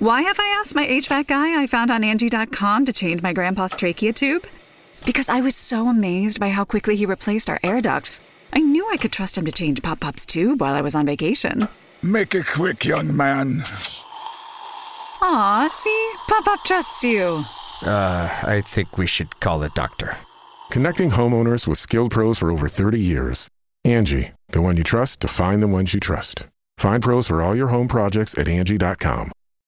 Why have I asked my HVAC guy I found on Angie.com to change my grandpa's trachea tube? Because I was so amazed by how quickly he replaced our air ducts. I knew I could trust him to change Pop-Pop's tube while I was on vacation. Make it quick, young man. Aw, see? Pop-Pop trusts you. I think we should call a doctor. Connecting homeowners with skilled pros for over 30 years. Angie, the one you trust to find the ones you trust. Find pros for all your home projects at Angie.com.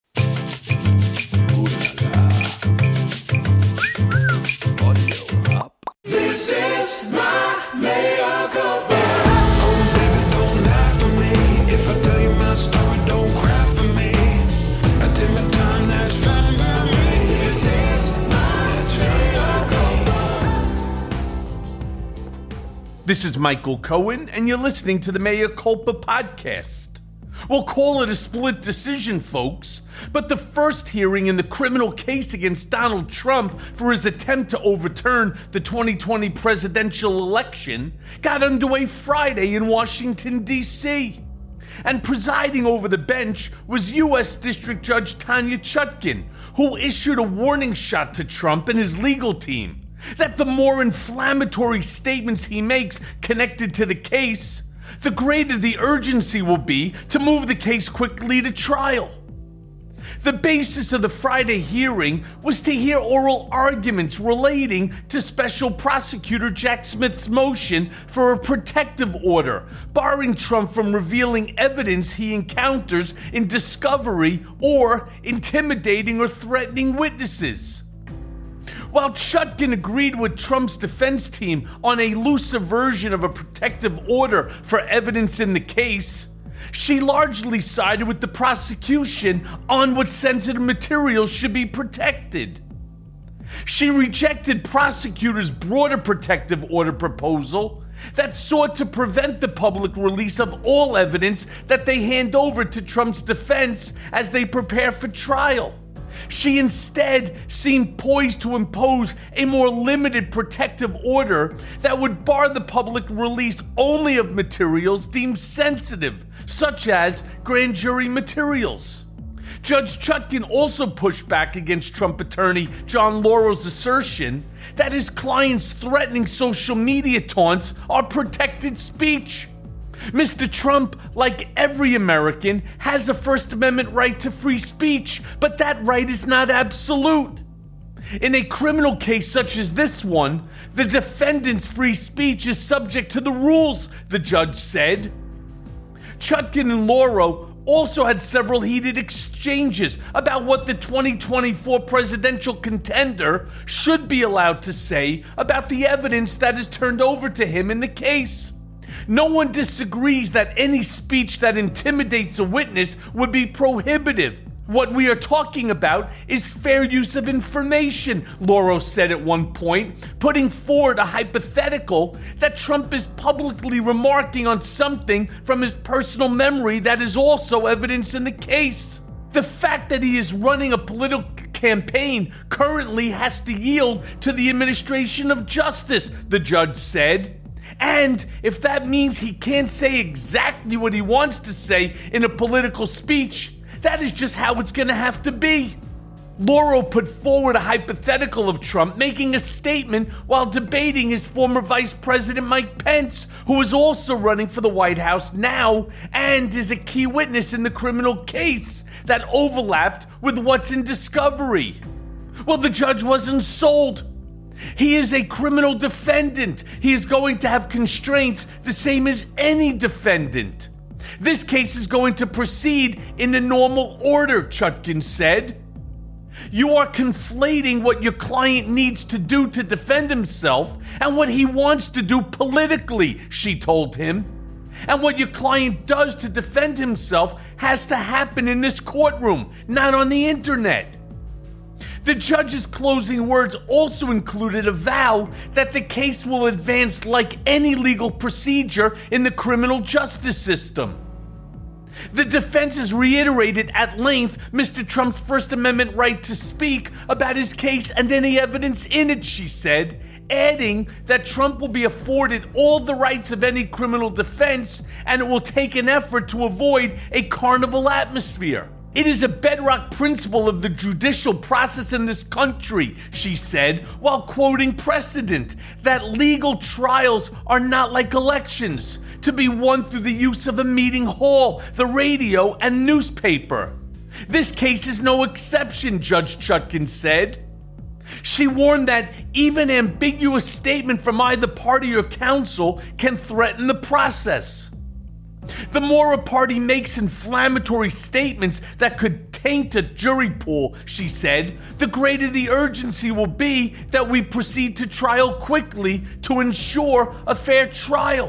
This is my mea culpa. Oh, baby, don't lie for me. If I tell you my story, don't cry for me. I did my time, that's fine by me. This is my mea culpa. This is Michael Cohen, and you're listening to the Mea Culpa podcast. We'll call it a split decision, folks, but the first hearing in the criminal case against Donald Trump for his attempt to overturn the 2020 presidential election got underway Friday in Washington, D.C. And presiding over the bench was U.S. District Judge Tanya Chutkan, who issued a warning shot to Trump and his legal team that the more inflammatory statements he makes connected to the case, the greater the urgency will be to move the case quickly to trial. The basis of the Friday hearing was to hear oral arguments relating to Special Prosecutor Jack Smith's motion for a protective order, barring Trump from revealing evidence he encounters in discovery or intimidating or threatening witnesses. While Chutkan agreed with Trump's defense team on a looser version of a protective order for evidence in the case, she largely sided with the prosecution on what sensitive materials should be protected. She rejected prosecutors' broader protective order proposal that sought to prevent the public release of all evidence that they hand over to Trump's defense as they prepare for trial. She instead seemed poised to impose a more limited protective order that would bar the public release only of materials deemed sensitive, such as grand jury materials. Judge Chutkan also pushed back against Trump attorney John Laurel's assertion that his client's threatening social media taunts are protected speech. Mr. Trump, like every American, has a First Amendment right to free speech, but that right is not absolute. In a criminal case such as this one, the defendant's free speech is subject to the rules, the judge said. Chutkan and Lauro also had several heated exchanges about what the 2024 presidential contender should be allowed to say about the evidence that is turned over to him in the case. No one disagrees that any speech that intimidates a witness would be prohibitive. What we are talking about is fair use of information, Lauro said at one point, putting forward a hypothetical that Trump is publicly remarking on something from his personal memory that is also evidence in the case. The fact that he is running a political campaign currently has to yield to the administration of justice, the judge said. And if that means he can't say exactly what he wants to say in a political speech, that is just how it's going to have to be. Lauro put forward a hypothetical of Trump making a statement while debating his former Vice President Mike Pence, who is also running for the White House now and is a key witness in the criminal case that overlapped with what's in discovery. Well, the judge wasn't sold. He is a criminal defendant. He is going to have constraints the same as any defendant. This case is going to proceed in the normal order, Chutkan said. You are conflating what your client needs to do to defend himself and what he wants to do politically, she told him. And what your client does to defend himself has to happen in this courtroom, not on the internet. The judge's closing words also included a vow that the case will advance like any legal procedure in the criminal justice system. The defense has reiterated at length Mr. Trump's First Amendment right to speak about his case and any evidence in it, she said, adding that Trump will be afforded all the rights of any criminal defense and it will take an effort to avoid a carnival atmosphere. "It is a bedrock principle of the judicial process in this country," she said, while quoting precedent, that legal trials are not like elections, to be won through the use of a meeting hall, the radio, and newspaper. "This case is no exception," Judge Chutkan said. She warned that even ambiguous statement from either party or counsel can threaten the process. "The more a party makes inflammatory statements that could taint a jury pool," she said, "the greater the urgency will be that we proceed to trial quickly to ensure a fair trial."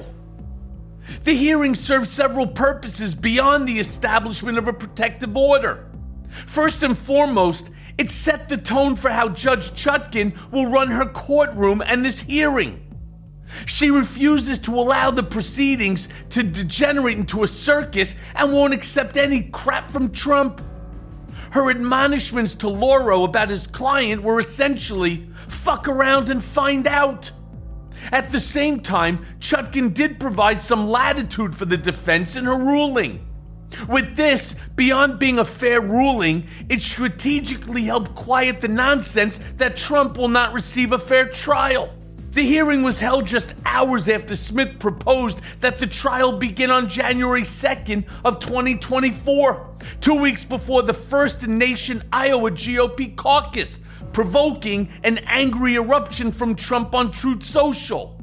The hearing served several purposes beyond the establishment of a protective order. First and foremost, it set the tone for how Judge Chutkan will run her courtroom and this hearing. She refuses to allow the proceedings to degenerate into a circus and won't accept any crap from Trump. Her admonishments to Lauro about his client were essentially, fuck around and find out. At the same time, Chutkan did provide some latitude for the defense in her ruling. With this, beyond being a fair ruling, it strategically helped quiet the nonsense that Trump will not receive a fair trial. The hearing was held just hours after Smith proposed that the trial begin on January 2nd of 2024, 2 weeks before the first nation Iowa GOP caucus, provoking an angry eruption from Trump on Truth Social.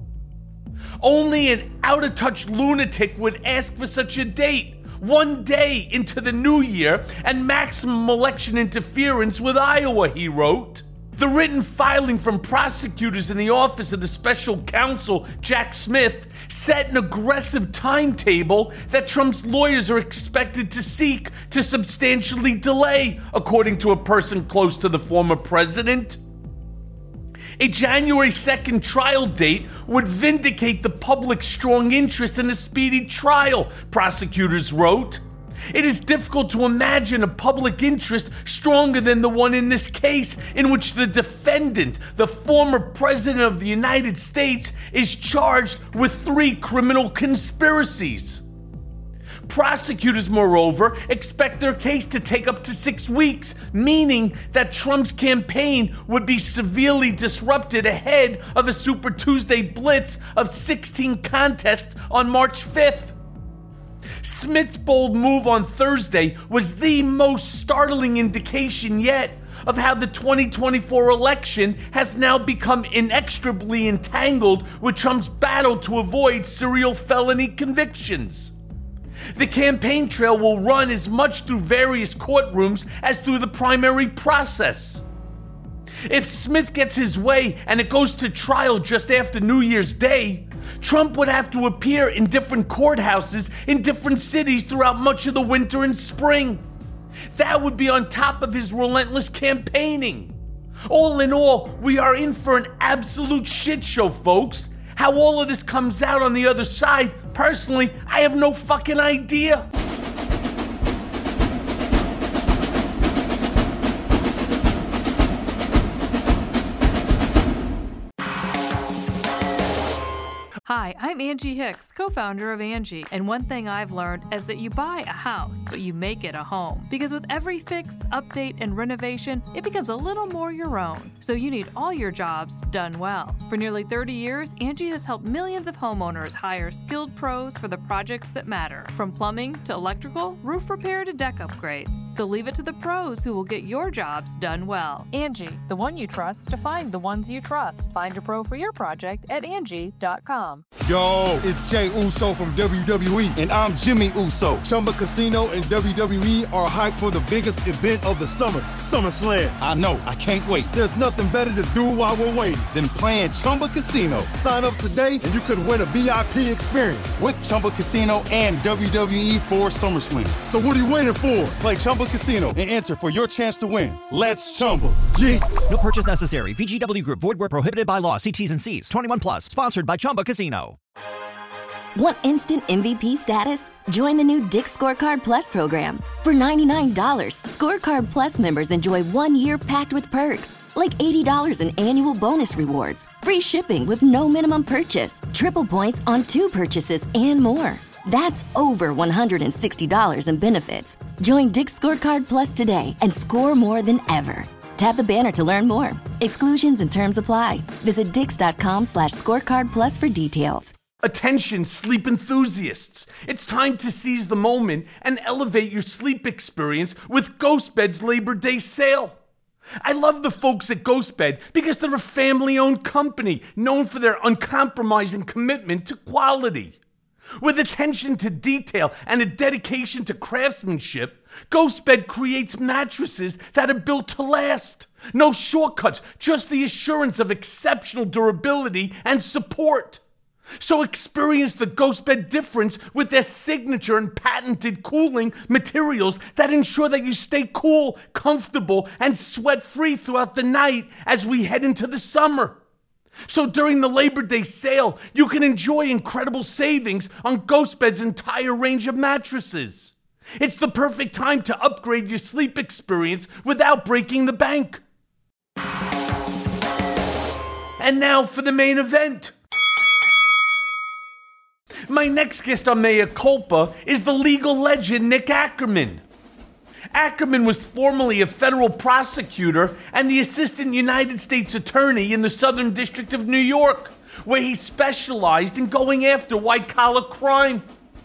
Only an out-of-touch lunatic would ask for such a date, 1 day into the new year and maximum election interference with Iowa, he wrote. The written filing from prosecutors in the office of the special counsel, Jack Smith, set an aggressive timetable that Trump's lawyers are expected to seek to substantially delay, according to a person close to the former president. A January 2nd trial date would vindicate the public's strong interest in a speedy trial, prosecutors wrote. It is difficult to imagine a public interest stronger than the one in this case, in which the defendant, the former president of the United States, is charged with 3 criminal conspiracies. Prosecutors, moreover, expect their case to take up to 6 weeks, meaning that Trump's campaign would be severely disrupted ahead of a Super Tuesday blitz of 16 contests on March 5th. Smith's bold move on Thursday was the most startling indication yet of how the 2024 election has now become inextricably entangled with Trump's battle to avoid serial felony convictions. The campaign trail will run as much through various courtrooms as through the primary process. If Smith gets his way and it goes to trial just after New Year's Day, Trump would have to appear in different courthouses in different cities throughout much of the winter and spring. That would be on top of his relentless campaigning. All in all, we are in for an absolute shit show, folks. How all of this comes out on the other side, personally, I have no fucking idea. Hi, I'm Angie Hicks, co-founder of Angie, and one thing I've learned is that you buy a house, but you make it a home. Because with every fix, update, and renovation, it becomes a little more your own. So you need all your jobs done well. For nearly 30 years, Angie has helped millions of homeowners hire skilled pros for the projects that matter. From plumbing to electrical, roof repair to deck upgrades. So leave it to the pros who will get your jobs done well. Angie, the one you trust to find the ones you trust. Find a pro for your project at Angie.com. Yo, it's Jay Uso from WWE, and I'm Jimmy Uso. Chumba Casino and WWE are hyped for the biggest event of the summer, SummerSlam. I know, I can't wait. There's nothing better to do while we're waiting than playing Chumba Casino. Sign up today and you could win a VIP experience with Chumba Casino and WWE for SummerSlam. So what are you waiting for? Play Chumba Casino and enter for your chance to win. Let's Chumba. Yeah. No purchase necessary. VGW Group. Void where prohibited by law. See T's and C's. 21 plus. Sponsored by Chumba Casino. Want instant MVP status? Join the new Dick's Scorecard Plus program. For $99, Scorecard Plus members enjoy 1 year packed with perks, like $80 in annual bonus rewards, free shipping with no minimum purchase, triple points on 2 purchases, and more. That's over $160 in benefits. Join Dick's Scorecard Plus today and score more than ever. Tap the banner to learn more. Exclusions and terms apply. Visit dix.com/scorecard plus for details. Attention, sleep enthusiasts. It's time to seize the moment and elevate your sleep experience with GhostBed's Labor Day sale. I love the folks at GhostBed because they're a family-owned company known for their uncompromising commitment to quality. With attention to detail and a dedication to craftsmanship, GhostBed creates mattresses that are built to last. No shortcuts, just the assurance of exceptional durability and support. So experience the GhostBed difference with their signature and patented cooling materials that ensure that you stay cool, comfortable, and sweat-free throughout the night as we head into the summer. So during the Labor Day sale, you can enjoy incredible savings on GhostBed's entire range of mattresses. It's the perfect time to upgrade your sleep experience without breaking the bank. And now for the main event. My next guest on Mea Culpa is the legal legend Nick Ackerman. Ackerman was formerly a federal prosecutor and the assistant United States attorney in the Southern District of New York, where he specialized in going after white-collar crime.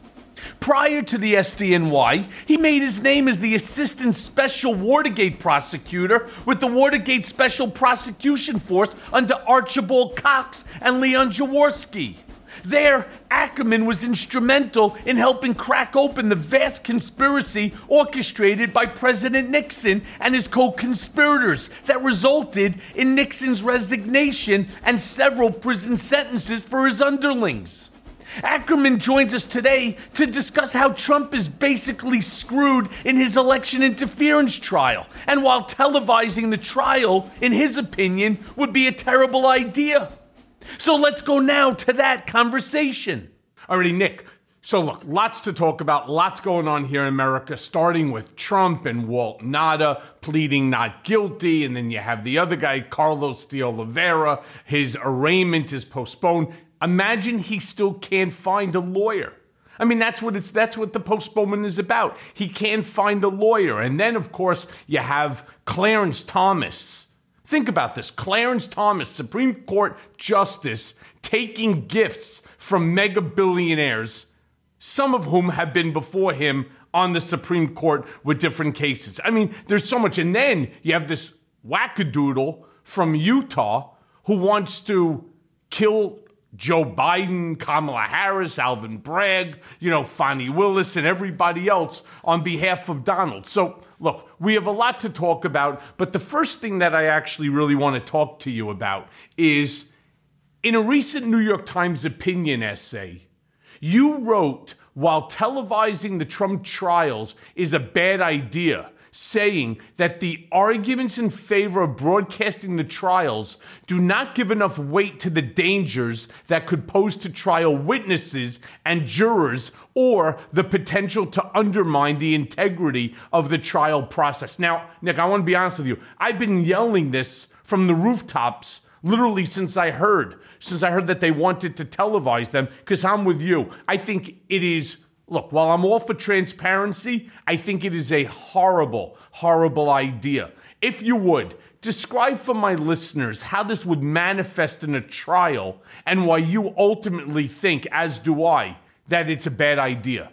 Prior to the SDNY, he made his name as the assistant special Watergate prosecutor with the Watergate Special Prosecution Force under Archibald Cox and Leon Jaworski. There, Ackerman was instrumental in helping crack open the vast conspiracy orchestrated by President Nixon and his co-conspirators that resulted in Nixon's resignation and several prison sentences for his underlings. Ackerman joins us today to discuss how Trump is basically screwed in his election interference trial, and while televising the trial, in his opinion, would be a terrible idea. So let's go now to that conversation. Alrighty, Nick. So look, lots to talk about, lots going on here in America, starting with Trump and Walt Nauta pleading not guilty, and then you have the other guy, Carlos de Oliveira. His arraignment is postponed. Imagine he still can't find a lawyer. I mean, that's what the postponement is about. He can't find a lawyer. And then, of course, you have Clarence Thomas. Think about this. Clarence Thomas, Supreme Court Justice, taking gifts from mega billionaires, some of whom have been before him on the Supreme Court with different cases. I mean, there's so much. And then you have this wackadoodle from Utah who wants to kill Joe Biden, Kamala Harris, Alvin Bragg, Fani Willis, and everybody else on behalf of Donald. So, look, we have a lot to talk about, but the first thing that I actually really want to talk to you about is, in a recent New York Times opinion essay, you wrote, while televising the Trump trials is a bad idea, saying that the arguments in favor of broadcasting the trials do not give enough weight to the dangers that could pose to trial witnesses and jurors or the potential to undermine the integrity of the trial process. Now, Nick, I want to be honest with you. I've been yelling this from the rooftops literally since I heard that they wanted to televise them, because I'm with you. I think it is. Look, while I'm all for transparency, I think it is a horrible, horrible idea. If you would, describe for my listeners how this would manifest in a trial and why you ultimately think, as do I, that it's a bad idea.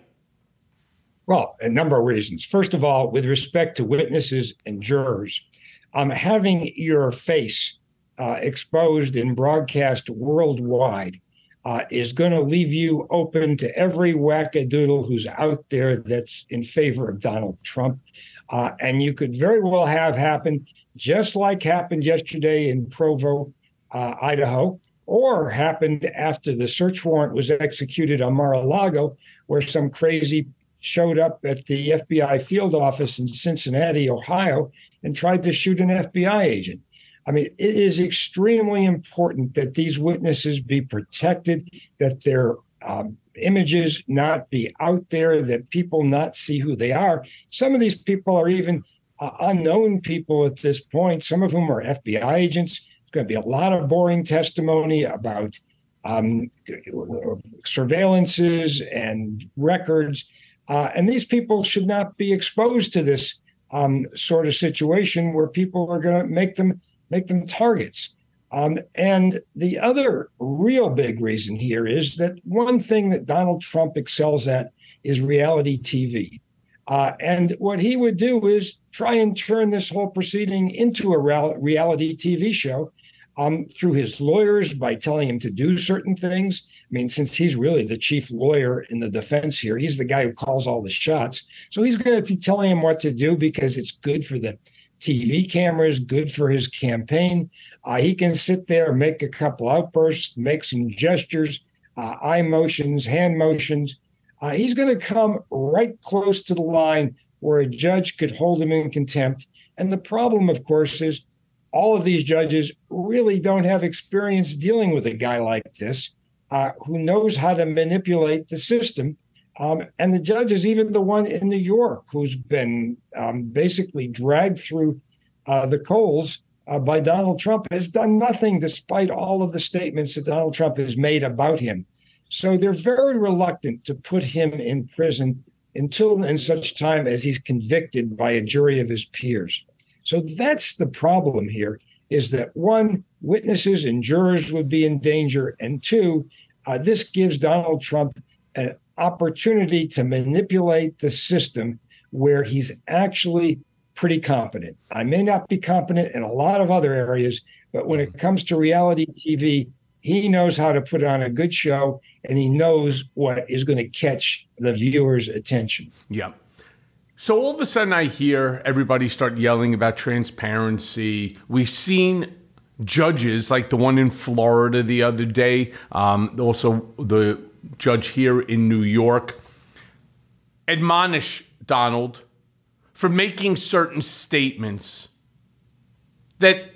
Well, a number of reasons. First of all, with respect to witnesses and jurors, having your face exposed and broadcast worldwide is going to leave you open to every wackadoodle who's out there that's in favor of Donald Trump. And you could very well have happen, just like happened yesterday in Provo, Idaho, or happened after the search warrant was executed on Mar-a-Lago, where some crazy showed up at the FBI field office in Cincinnati, Ohio, and tried to shoot an FBI agent. I mean, it is extremely important that these witnesses be protected, that their images not be out there, that people not see who they are. Some of these people are even unknown people at this point, some of whom are FBI agents. There's going to be a lot of boring testimony about surveillances and records. And these people should not be exposed to this sort of situation where people are going to make them targets. And the other real big reason here is that one thing that Donald Trump excels at is reality TV. And what he would do is try and turn this whole proceeding into a reality TV show through his lawyers by telling him to do certain things. I mean, since he's really the chief lawyer in the defense here, he's the guy who calls all the shots. So he's going to be telling him what to do because it's good for the TV cameras, good for his campaign. He can sit there, make a couple outbursts, make some gestures, eye motions, hand motions. He's going to come right close to the line where a judge could hold him in contempt. And the problem, of course, is all of these judges really don't have experience dealing with a guy like this, who knows how to manipulate the system. And the judge is even the one in New York who's been basically dragged through the coals by Donald Trump, has done nothing despite all of the statements that Donald Trump has made about him. So they're very reluctant to put him in prison until and such time as he's convicted by a jury of his peers. So that's the problem here, is that one, witnesses and jurors would be in danger, and two, this gives Donald Trump an opportunity to manipulate the system where he's actually pretty competent. I may not be competent in a lot of other areas, but when it comes to reality TV, he knows how to put on a good show, and he knows what is going to catch the viewer's attention. Yeah. So all of a sudden I hear everybody start yelling about transparency. We've seen judges like the one in Florida the other day, also the judge here in New York, admonish Donald for making certain statements that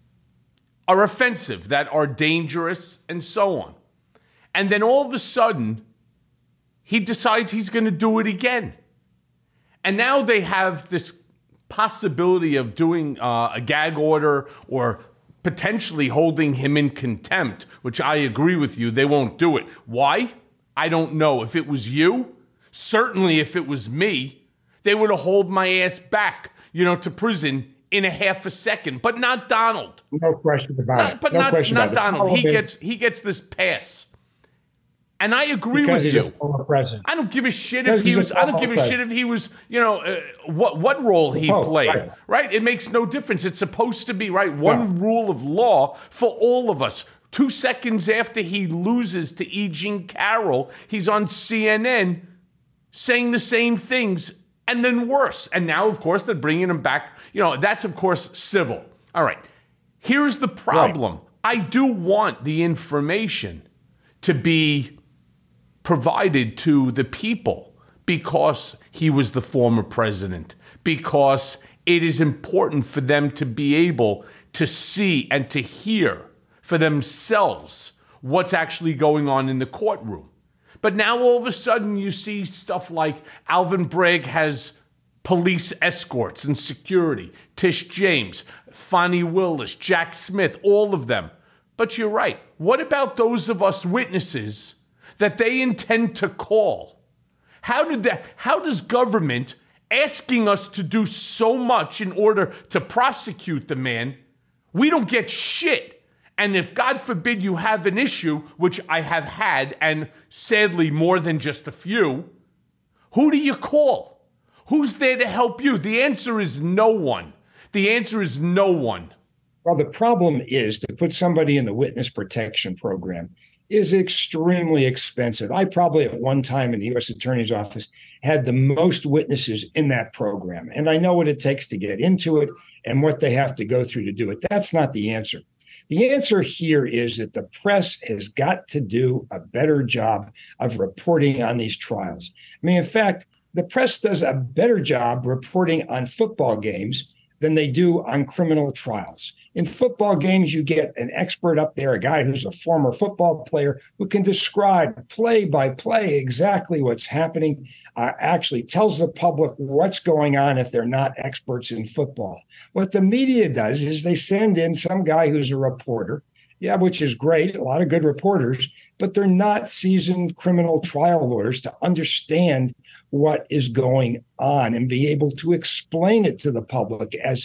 are offensive, that are dangerous, and so on. And then all of a sudden, he decides he's going to do it again. And now they have this possibility of doing a gag order or potentially holding him in contempt, which I agree with you, they won't do it. Why? I don't know. If it was you, certainly if it was me, they would have hauled my ass back, to prison in a half a second, but not Donald. No question about it. But not Donald. He gets this pass. And I agree with you. A former president. I don't give a shit if he was. I don't give a shit if he was. What role he played. Right? It makes no difference. It's supposed to be right. One rule of law for all of us. 2 seconds after he loses to E. Jean Carroll, he's on CNN saying the same things and then worse. And now, of course, they're bringing him back. That's of course civil. All right. Here's the problem. Right. I do want the information to be provided to the people because he was the former president, because it is important for them to be able to see and to hear for themselves what's actually going on in the courtroom. But now all of a sudden you see stuff like Alvin Bragg has police escorts and security, Tish James, Fani Willis, Jack Smith, all of them. But you're right. What about those of us witnesses that they intend to call? How does government asking us to do so much in order to prosecute the man, we don't get shit? And if, God forbid, you have an issue, which I have had, and sadly more than just a few, who do you call? Who's there to help you? The answer is no one. The answer is no one. Well, the problem is to put somebody in the witness protection program is extremely expensive. I probably at one time in the U.S. Attorney's Office had the most witnesses in that program. And I know what it takes to get into it and what they have to go through to do it. That's not the answer. The answer here is that the press has got to do a better job of reporting on these trials. I mean, in fact, the press does a better job reporting on football games than they do on criminal trials. In football games, you get an expert up there, a guy who's a former football player who can describe play by play exactly what's happening, actually tells the public what's going on if they're not experts in football. What the media does is they send in some guy who's a reporter, Yeah, which is great. A lot of good reporters, but they're not seasoned criminal trial lawyers to understand what is going on and be able to explain it to the public as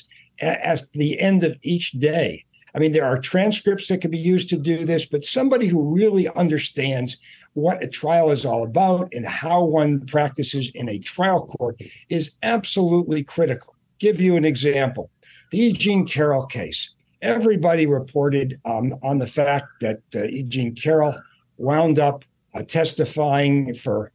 the end of each day. I mean, there are transcripts that can be used to do this, but somebody who really understands what a trial is all about and how one practices in a trial court is absolutely critical. Give you an example. The E. Jean Carroll case. Everybody reported on the fact that E. Jean Carroll wound up testifying for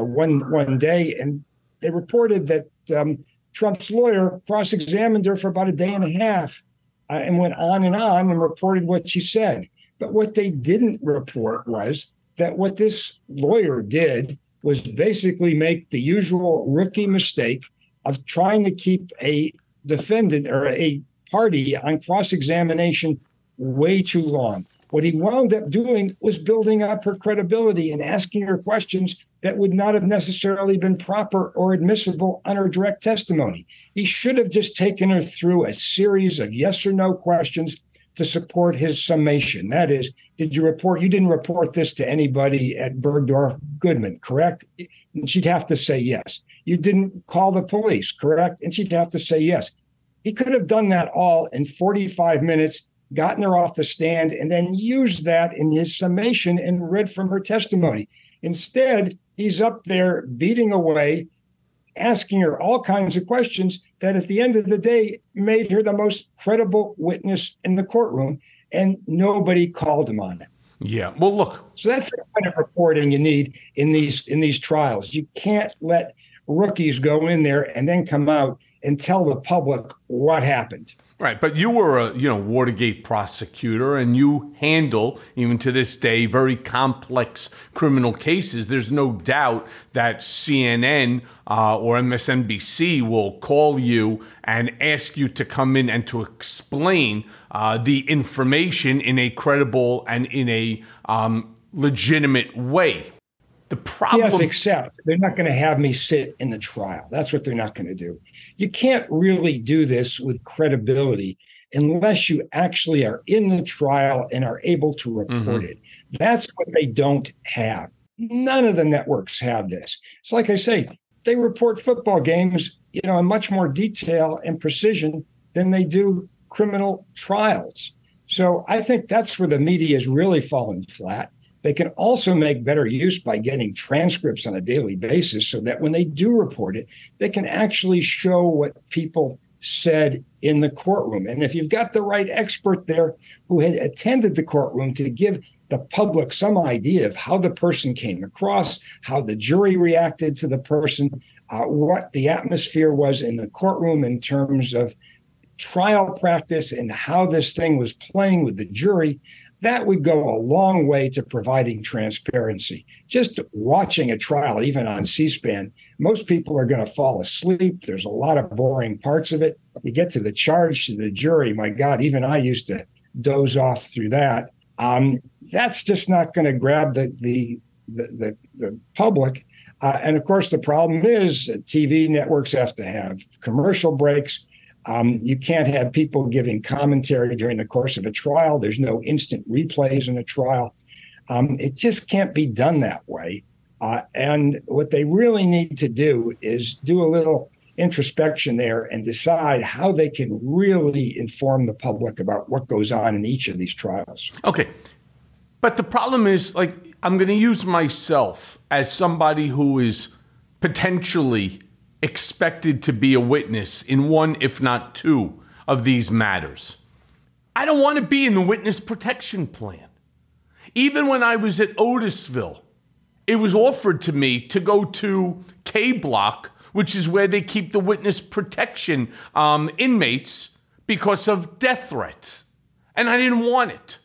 one day, and they reported that Trump's lawyer cross-examined her for about a day and a half and went on and reported what she said. But what they didn't report was that what this lawyer did was basically make the usual rookie mistake of trying to keep a defendant or a party on cross-examination way too long. What he wound up doing was building up her credibility and asking her questions that would not have necessarily been proper or admissible on her direct testimony. He should have just taken her through a series of yes or no questions to support his summation. That is, you didn't report this to anybody at Bergdorf Goodman, correct? And she'd have to say yes. You didn't call the police, correct? And she'd have to say yes. He could have done that all in 45 minutes, gotten her off the stand, and then used that in his summation and read from her testimony. Instead, he's up there beating away, asking her all kinds of questions that at the end of the day made her the most credible witness in the courtroom, and nobody called him on it. Yeah. Well, look. So that's the kind of reporting you need in these trials. You can't let rookies go in there and then come out and tell the public what happened. Right, but you were a Watergate prosecutor, and you handle, even to this day, very complex criminal cases. There's no doubt that CNN or MSNBC will call you and ask you to come in and to explain the information in a credible and in a legitimate way. The problem, yes, except they're not going to have me sit in the trial. That's what they're not going to do. You can't really do this with credibility unless you actually are in the trial and are able to report it. That's what they don't have. None of the networks have this. It's like I say, they report football games, in much more detail and precision than they do criminal trials. So I think that's where the media is really falling flat. They can also make better use by getting transcripts on a daily basis so that when they do report it, they can actually show what people said in the courtroom. And if you've got the right expert there who had attended the courtroom to give the public some idea of how the person came across, how the jury reacted to the person, what the atmosphere was in the courtroom in terms of trial practice and how this thing was playing with the jury, that would go a long way to providing transparency. Just watching a trial, even on C-SPAN, most people are going to fall asleep. There's a lot of boring parts of it. You get to the charge, to the jury. My God, even I used to doze off through that. That's just not going to grab the public. And of course, the problem is TV networks have to have commercial breaks. You can't have people giving commentary during the course of a trial. There's no instant replays in a trial. It just can't be done that way. And what they really need to do is do a little introspection there and decide how they can really inform the public about what goes on in each of these trials. Okay. But the problem is, I'm going to use myself as somebody who is potentially expected to be a witness in one, if not two, of these matters. I don't want to be in the witness protection plan. Even when I was at Otisville, it was offered to me to go to K Block, which is where they keep the witness protection inmates because of death threats. And I didn't want it.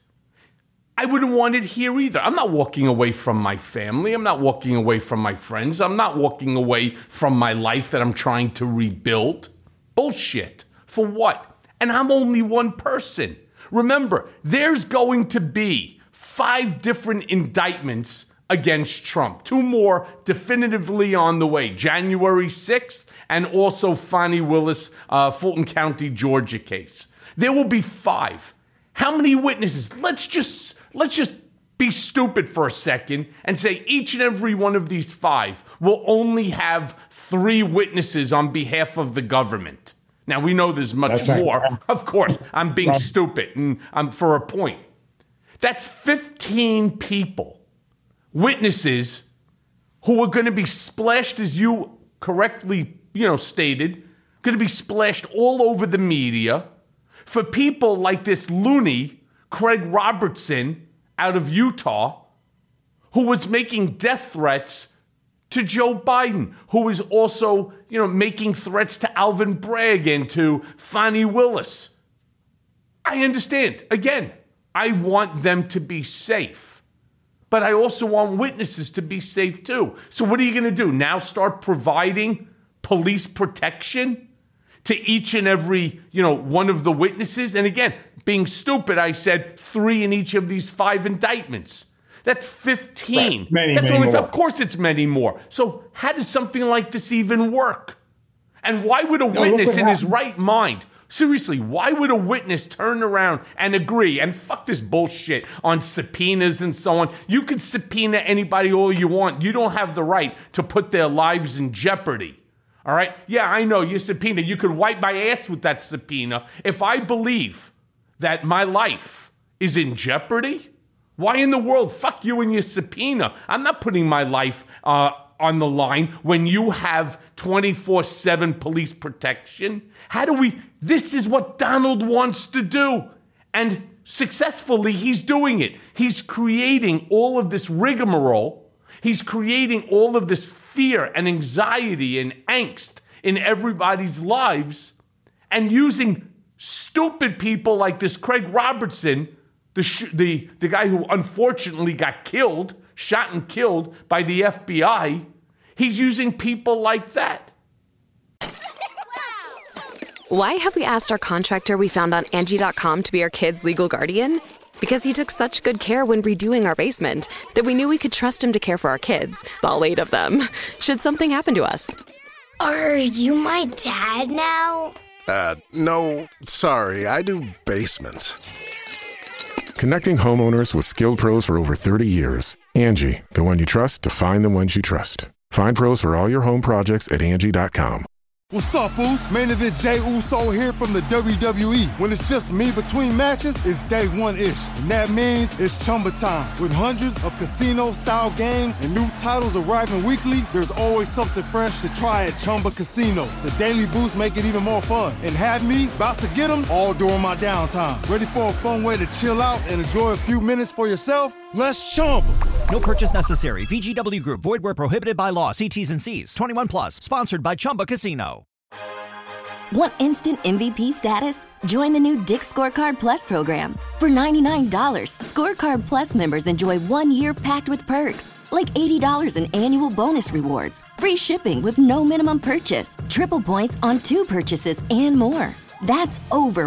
I wouldn't want it here either. I'm not walking away from my family. I'm not walking away from my friends. I'm not walking away from my life that I'm trying to rebuild. Bullshit. For what? And I'm only one person. Remember, there's going to be 5 different indictments against Trump. 2 more definitively on the way. January 6th and also Fani Willis, Fulton County, Georgia case. There will be 5. How many witnesses? Let's just be stupid for a second and say each and every one of these 5 will only have 3 witnesses on behalf of the government. Now, we know there's much more. Of course, I'm being stupid and I'm for a point. That's 15 people, witnesses, who are going to be splashed, as you correctly, stated, going to be splashed all over the media for people like this loony, Craig Robertson, out of Utah, who was making death threats to Joe Biden, who was also, making threats to Alvin Bragg and to Fani Willis. I understand. Again, I want them to be safe. But I also want witnesses to be safe too. So what are you going to do? Now start providing police protection to each and every, one of the witnesses? And again, being stupid, I said 3 in each of these 5 indictments. That's 15. Right. Many more. Of course it's many more. So how does something like this even work? And why would a witness in his right mind, seriously, why would a witness turn around and agree and fuck this bullshit on subpoenas and so on? You could subpoena anybody all you want. You don't have the right to put their lives in jeopardy. All right? Yeah, I know, you subpoena. You could wipe my ass with that subpoena. If I believe that my life is in jeopardy, why in the world? Fuck you and your subpoena. I'm not putting my life on the line when you have 24/7 police protection. This is what Donald wants to do. And successfully, he's doing it. He's creating all of this rigmarole. He's creating all of this fear and anxiety and angst in everybody's lives and using stupid people like this Craig Robertson, the guy who unfortunately got killed, shot and killed by the FBI. He's using people like that. Why have we asked our contractor we found on Angie.com to be our kids' legal guardian? Because he took such good care when redoing our basement that we knew we could trust him to care for our kids, all 8 of them, should something happen to us. Are you my dad now? No, sorry, I do basements. Connecting homeowners with skilled pros for over 30 years. Angie, the one you trust to find the ones you trust. Find pros for all your home projects at Angie.com. What's up, Foos? Main event Jey Uso here from the WWE. When it's just me between matches, it's day one-ish. And that means it's Chumba time. With hundreds of casino-style games and new titles arriving weekly, there's always something fresh to try at Chumba Casino. The daily boosts make it even more fun. And have me about to get them all during my downtime. Ready for a fun way to chill out and enjoy a few minutes for yourself? Let's Chumba. No purchase necessary. VGW Group. Void where prohibited by law. See T's and C's. 21 plus. Sponsored by Chumba Casino. Want instant MVP status? Join the new Dick's Scorecard Plus program. For $99, Scorecard Plus members enjoy 1 year packed with perks, like $80 in annual bonus rewards, free shipping with no minimum purchase, triple points on 2 purchases, and more. That's over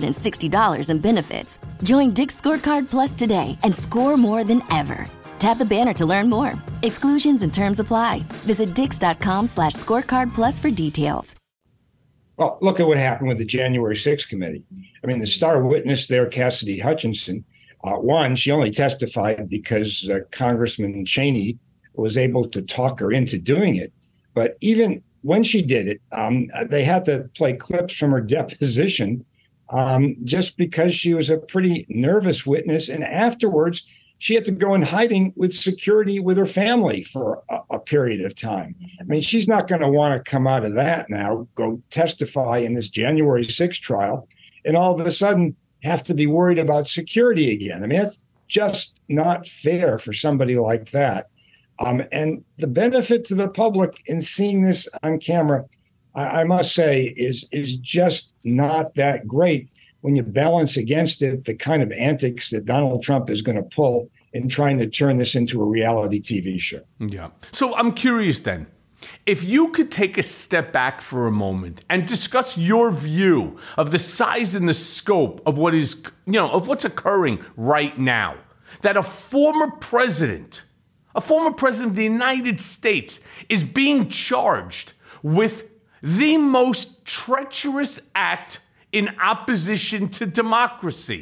$160 in benefits. Join Dick's Scorecard Plus today and score more than ever. Tap the banner to learn more. Exclusions and terms apply. Visit dix.com/scorecard plus for details. Well, look at what happened with the January 6th committee. I mean, the star witness there, Cassidy Hutchinson, one, she only testified because Congressman Cheney was able to talk her into doing it. But even when she did it, they had to play clips from her deposition just because she was a pretty nervous witness. And afterwards, she had to go in hiding with security with her family for a period of time. I mean, she's not going to want to come out of that now, go testify in this January 6th trial, and all of a sudden have to be worried about security again. I mean, that's just not fair for somebody like that. And the benefit to the public in seeing this on camera, I must say, is just not that great when you balance against it the kind of antics that Donald Trump is going to pull in trying to turn this into a reality TV show. Yeah. So I'm curious then, if you could take a step back for a moment and discuss your view of the size and the scope of what is, of what's occurring right now, that a former president of the United States is being charged with the most treacherous act in opposition to democracy,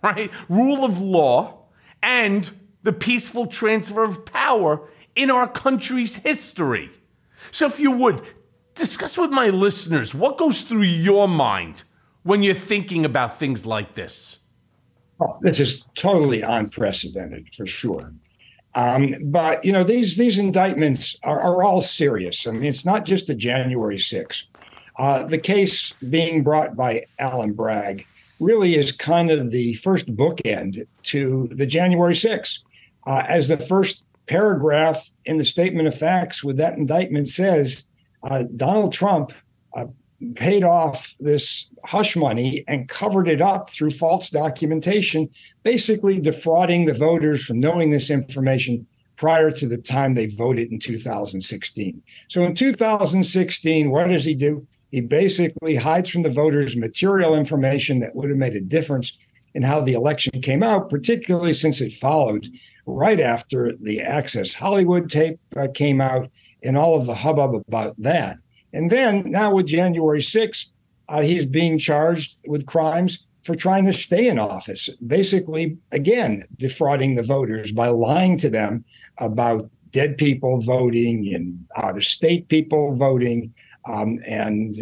right? Rule of law and the peaceful transfer of power in our country's history. So if you would, discuss with my listeners what goes through your mind when you're thinking about things like this. Oh, this is totally unprecedented, for sure. But, these indictments are all serious. I mean, it's not just the January 6th. The case being brought by Alvin Bragg really is kind of the first bookend to the January 6th. As the first paragraph in the statement of facts with that indictment says, Donald Trump paid off this hush money and covered it up through false documentation, basically defrauding the voters from knowing this information prior to the time they voted in 2016. So in 2016, what does he do? He basically hides from the voters material information that would have made a difference in how the election came out, particularly since it followed right after the Access Hollywood tape came out and all of the hubbub about that. And then now with January 6th, he's being charged with crimes for trying to stay in office, basically, again, defrauding the voters by lying to them about dead people voting and out-of-state people voting and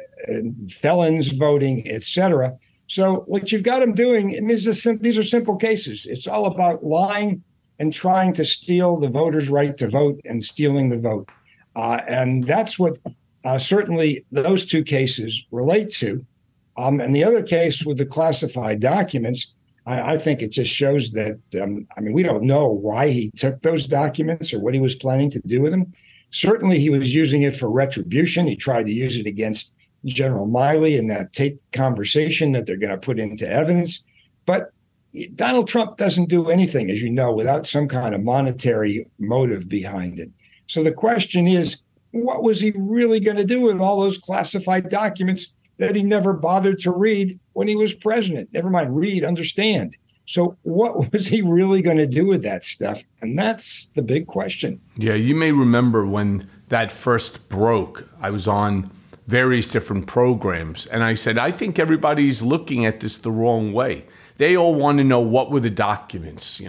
felons voting, et cetera. So what you've got him doing, and these are simple cases. It's all about lying and trying to steal the voters' right to vote and stealing the vote. And that's what certainly those two cases relate to. And the other case with the classified documents, I think it just shows that, we don't know why he took those documents or what he was planning to do with them. Certainly he was using it for retribution. He tried to use it against General Milley in that tape conversation that they're going to put into evidence. But Donald Trump doesn't do anything, as you know, without some kind of monetary motive behind it. So the question is, what was he really going to do with all those classified documents that he never bothered to read when he was president? Never mind read, understand. So what was he really going to do with that stuff? And that's the big question. Yeah, you may remember when that first broke, I was on various different programs, and I said, I think everybody's looking at this the wrong way. They all want to know what were the documents.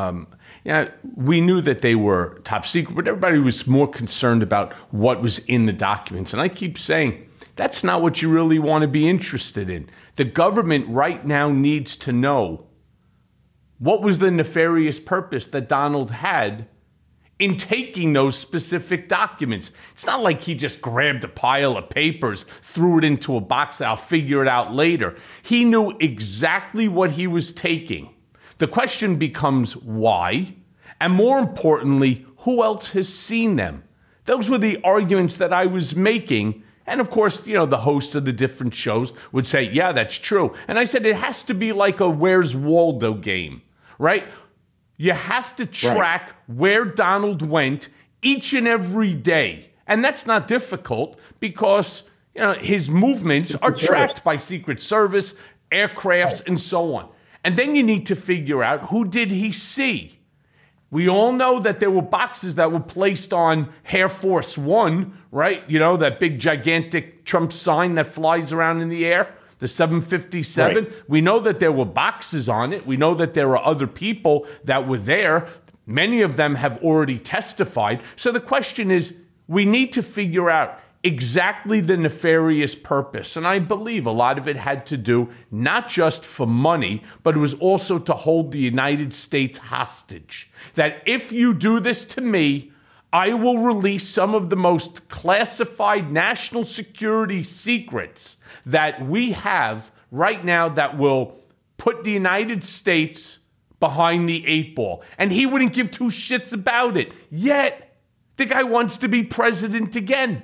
We knew that they were top secret, but everybody was more concerned about what was in the documents. And I keep saying, that's not what you really want to be interested in. The government right now needs to know what was the nefarious purpose that Donald had in taking those specific documents. It's not like he just grabbed a pile of papers, threw it into a box, I'll figure it out later. He knew exactly what he was taking. The question becomes why, and more importantly, who else has seen them? Those were the arguments that I was making. And of course, the hosts of the different shows would say, yeah, that's true. And I said, it has to be like a Where's Waldo game, right? You have to track where Donald went each and every day. And that's not difficult because his movements are tracked by Secret Service, aircrafts, and so on. And then you need to figure out, who did he see? We all know that there were boxes that were placed on Air Force One, right? That big gigantic Trump sign that flies around in the air. The 757, We know that there were boxes on it. We know that there are other people that were there. Many of them have already testified. So the question is, we need to figure out exactly the nefarious purpose. And I believe a lot of it had to do not just for money, but it was also to hold the United States hostage. That if you do this to me, I will release some of the most classified national security secrets that we have right now that will put the United States behind the 8 ball. And he wouldn't give two shits about it. Yet, the guy wants to be president again.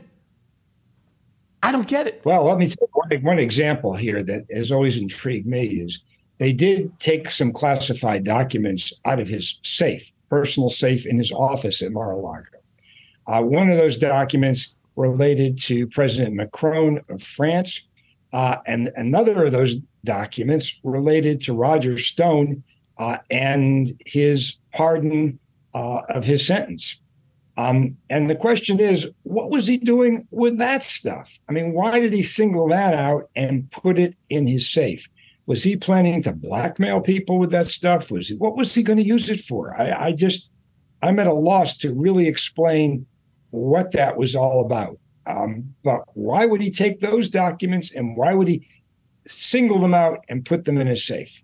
I don't get it. Well, let me take one example here that has always intrigued me is they did take some classified documents out of his safe, personal safe in his office at Mar-a-Lago. One of those documents related to President Macron of France, and another of those documents related to Roger Stone and his pardon of his sentence. And the question is, what was he doing with that stuff? I mean, why did he single that out and put it in his safe? Was he planning to blackmail people with that stuff? What was he going to use it for? I'm at a loss to really explain what that was all about. But why would he take those documents and why would he single them out and put them in his safe?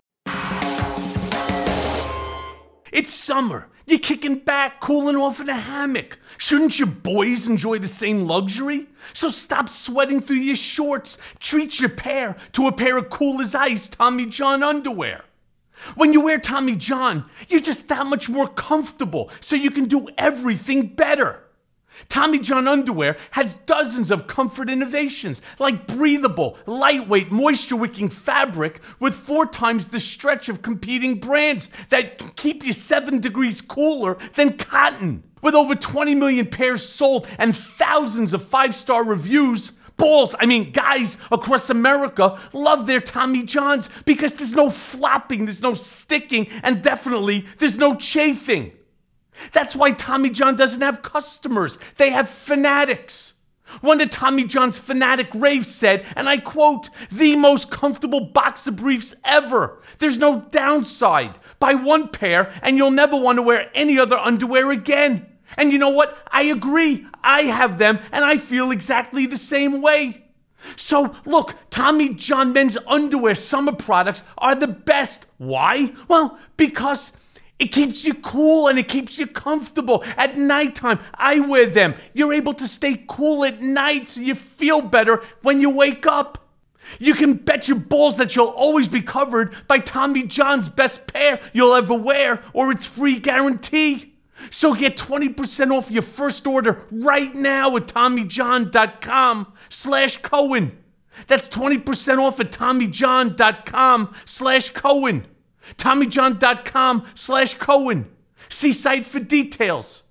It's summer. You're kicking back, cooling off in a hammock. Shouldn't your boys enjoy the same luxury? So stop sweating through your shorts. Treat your pair to a pair of cool as ice Tommy John underwear. When you wear Tommy John, you're just that much more comfortable, so you can do everything better. Tommy John underwear has dozens of comfort innovations, like breathable, lightweight, moisture-wicking fabric with 4 times the stretch of competing brands that can keep you 7 degrees cooler than cotton. With over 20 million pairs sold and thousands of 5-star reviews, guys across America love their Tommy Johns because there's no flopping, there's no sticking, and definitely there's no chafing. That's why Tommy John doesn't have customers. They have fanatics. One of Tommy John's fanatic raves said, and I quote, "The most comfortable boxer briefs ever. There's no downside. Buy one pair and you'll never want to wear any other underwear again." And you know what? I agree. I have them and I feel exactly the same way. So look, Tommy John men's underwear summer products are the best. Why? Well, because it keeps you cool and it keeps you comfortable. At nighttime, I wear them. You're able to stay cool at night so you feel better when you wake up. You can bet your balls that you'll always be covered by Tommy John's best pair you'll ever wear, or its free guarantee. So get 20% off your first order right now at TommyJohn.com/Cohen. That's 20% off at TommyJohn.com/Cohen. TommyJohn.com/Cohen. See site for details.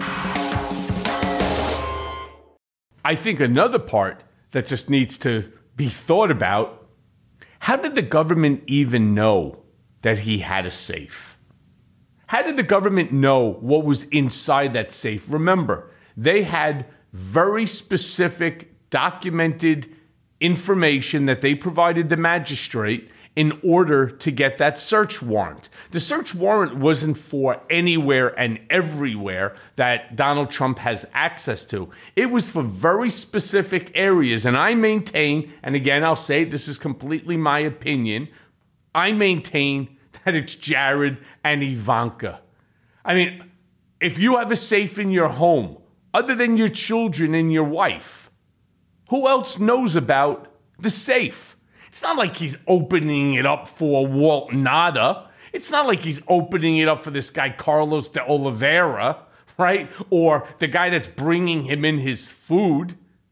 I think another part that just needs to be thought about, how did the government even know that he had a safe? How did the government know what was inside that safe? Remember, they had very specific documented information that they provided the magistrate in order to get that search warrant. The search warrant wasn't for anywhere and everywhere that Donald Trump has access to. It was for very specific areas. And I maintain, and again, I'll say this is completely my opinion, I maintain that it's Jared and Ivanka. I mean, if you have a safe in your home, other than your children and your wife, who else knows about the safe? It's not like he's opening it up for Walt Nada. It's not like he's opening it up for this guy Carlos de Oliveira, right? Or the guy that's bringing him in his food.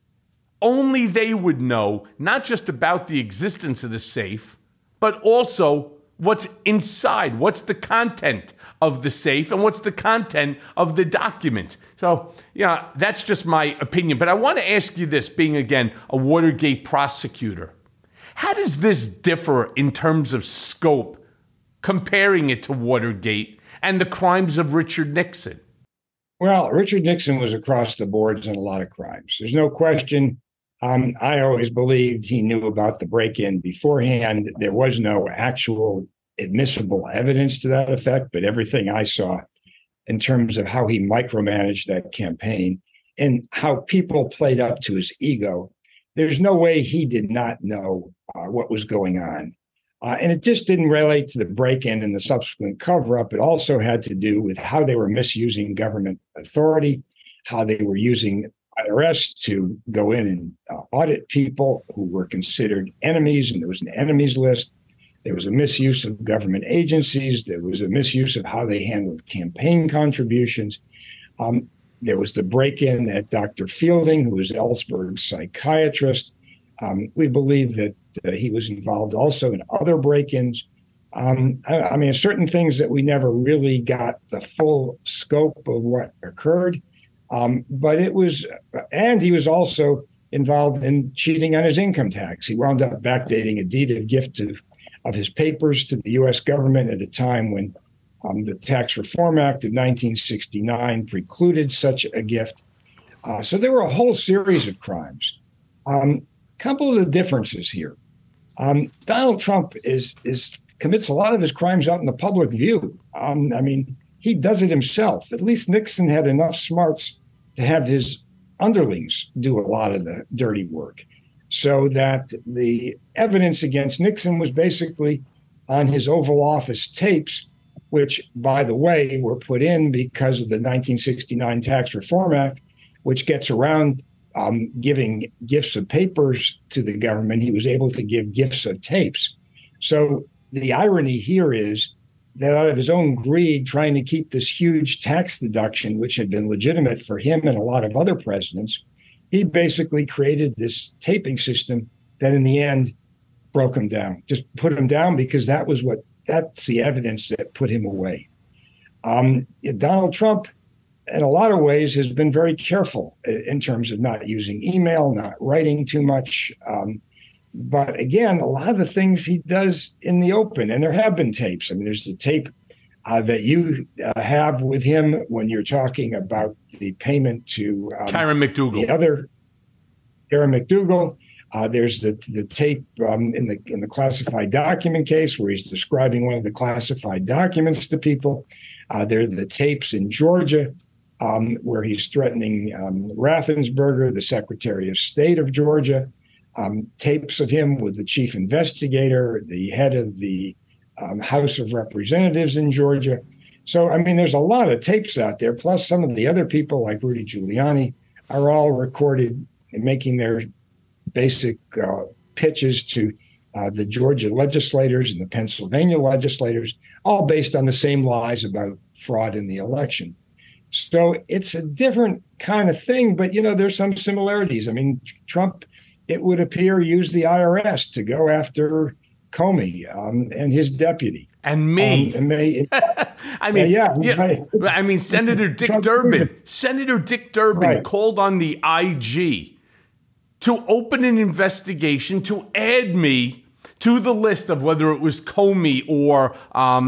Only they would know, not just about the existence of the safe, but also what's inside, what's the content of the safe, and what's the content of the document. So, yeah, that's just my opinion. But I want to ask you this, being, again, a Watergate prosecutor. How does this differ in terms of scope, comparing it to Watergate and the crimes of Richard Nixon? Well, Richard Nixon was across the boards in a lot of crimes. There's no question. I always believed he knew about the break-in beforehand. There was no actual admissible evidence to that effect, but everything I saw in terms of how he micromanaged that campaign and how people played up to his ego, there's no way he did not know what was going on. And it just didn't relate to the break-in and the subsequent cover-up. It also had to do with how they were misusing government authority, how they were using IRS to go in and audit people who were considered enemies, and there was an enemies list. There was a misuse of government agencies. There was a misuse of how they handled campaign contributions. There was the break-in at Dr. Fielding, who was Ellsberg's psychiatrist. We believe that he was involved also in other break-ins. I mean, certain things that we never really got the full scope of what occurred. But it was, and he was also involved in cheating on his income tax. He wound up backdating a deed of gift of his papers to the U.S. government at a time when the Tax Reform Act of 1969 precluded such a gift. So there were a whole series of crimes. Couple of the differences here. Donald Trump commits a lot of his crimes out in the public view. He does it himself. At least Nixon had enough smarts to have his underlings do a lot of the dirty work, so that the evidence against Nixon was basically on his Oval Office tapes, which, by the way, were put in because of the 1969 Tax Reform Act, which gets around giving gifts of papers to the government. He was able to give gifts of tapes. So the irony here is that out of his own greed, trying to keep this huge tax deduction, which had been legitimate for him and a lot of other presidents, he basically created this taping system that in the end broke him down, just put him down, because that's the evidence that put him away. Donald Trump, in a lot of ways, has been very careful in terms of not using email, not writing too much. But again, a lot of the things he does in the open, and there have been tapes. There's the tape that you have with him when you're talking about the payment to Karen McDougal. The other Karen McDougal. There's the tape in the classified document case where he's describing one of the classified documents to people. There are the tapes in Georgia where he's threatening Raffensperger, the Secretary of State of Georgia. Tapes of him with the chief investigator, the head of the House of Representatives in Georgia. So, there's a lot of tapes out there, plus some of the other people like Rudy Giuliani are all recorded and making their basic pitches to the Georgia legislators and the Pennsylvania legislators, all based on the same lies about fraud in the election. So it's a different kind of thing, but, there's some similarities. Trump, it would appear, used the IRS to go after Comey and his deputy. And me. Senator Dick Durbin. Senator Dick Durbin called on the IG to open an investigation to add me to the list of whether it was Comey or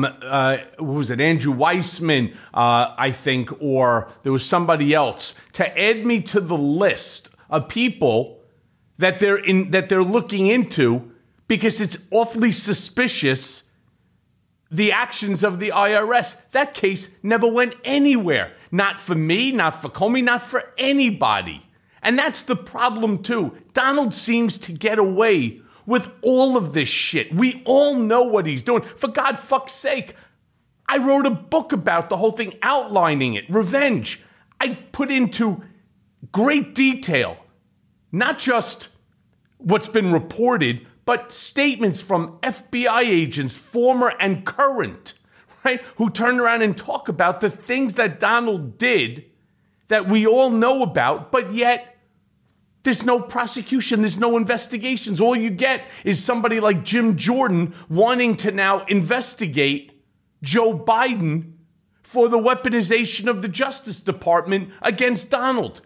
Andrew Weissman, I think, or there was somebody else, to add me to the list of people that they're looking into, because it's awfully suspicious, the actions of the IRS. That case never went anywhere. Not for me, not for Comey, not for anybody. And that's the problem too. Donald seems to get away with all of this shit. We all know what he's doing. For God fuck's sake, I wrote a book about the whole thing, outlining it. Revenge. I put into great detail not just what's been reported, but statements from FBI agents, former and current, right, who turn around and talk about the things that Donald did that we all know about, but yet there's no prosecution, there's no investigations. All you get is somebody like Jim Jordan wanting to now investigate Joe Biden for the weaponization of the Justice Department against Donald.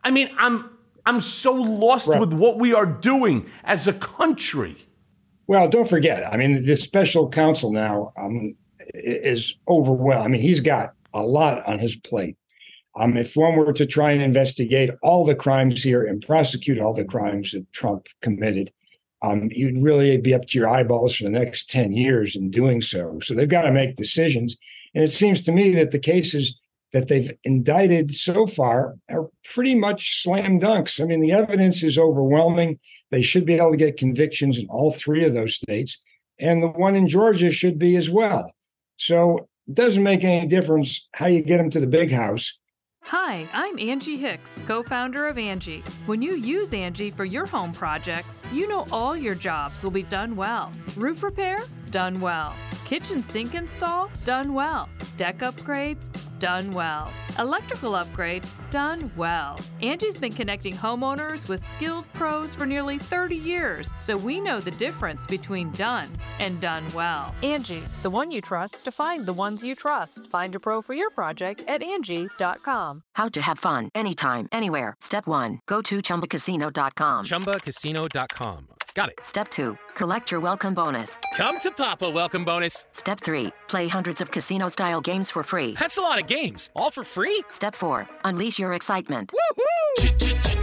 I'm so lost with what we are doing as a country. Well, don't forget, this special counsel now is overwhelmed. He's got a lot on his plate. If one were to try and investigate all the crimes here and prosecute all the crimes that Trump committed, you'd really be up to your eyeballs for the next 10 years in doing so. So they've got to make decisions. And it seems to me that the cases that they've indicted so far are pretty much slam dunks. The evidence is overwhelming. They should be able to get convictions in all three of those states. And the one in Georgia should be as well. So it doesn't make any difference how you get them to the big house. Hi, I'm Angie Hicks, co-founder of Angie. When you use Angie for your home projects, you know all your jobs will be done well. Roof repair? Done well. Kitchen sink install? Done well. Deck upgrades? Done well. Electrical upgrade? Done well. Angie's been connecting homeowners with skilled pros for nearly 30 years, so we know the difference between done and done well. Angie, the one you trust to find the ones you trust. Find a pro for your project at Angie.com. How to have fun anytime, anywhere. Step 1, go to ChumbaCasino.com. ChumbaCasino.com. Got it. Step 2, collect your welcome bonus. Come to Papa welcome bonus. Step 3, play hundreds of casino-style games for free. That's a lot of games, all for free? Step 4, unleash your excitement. Woohoo!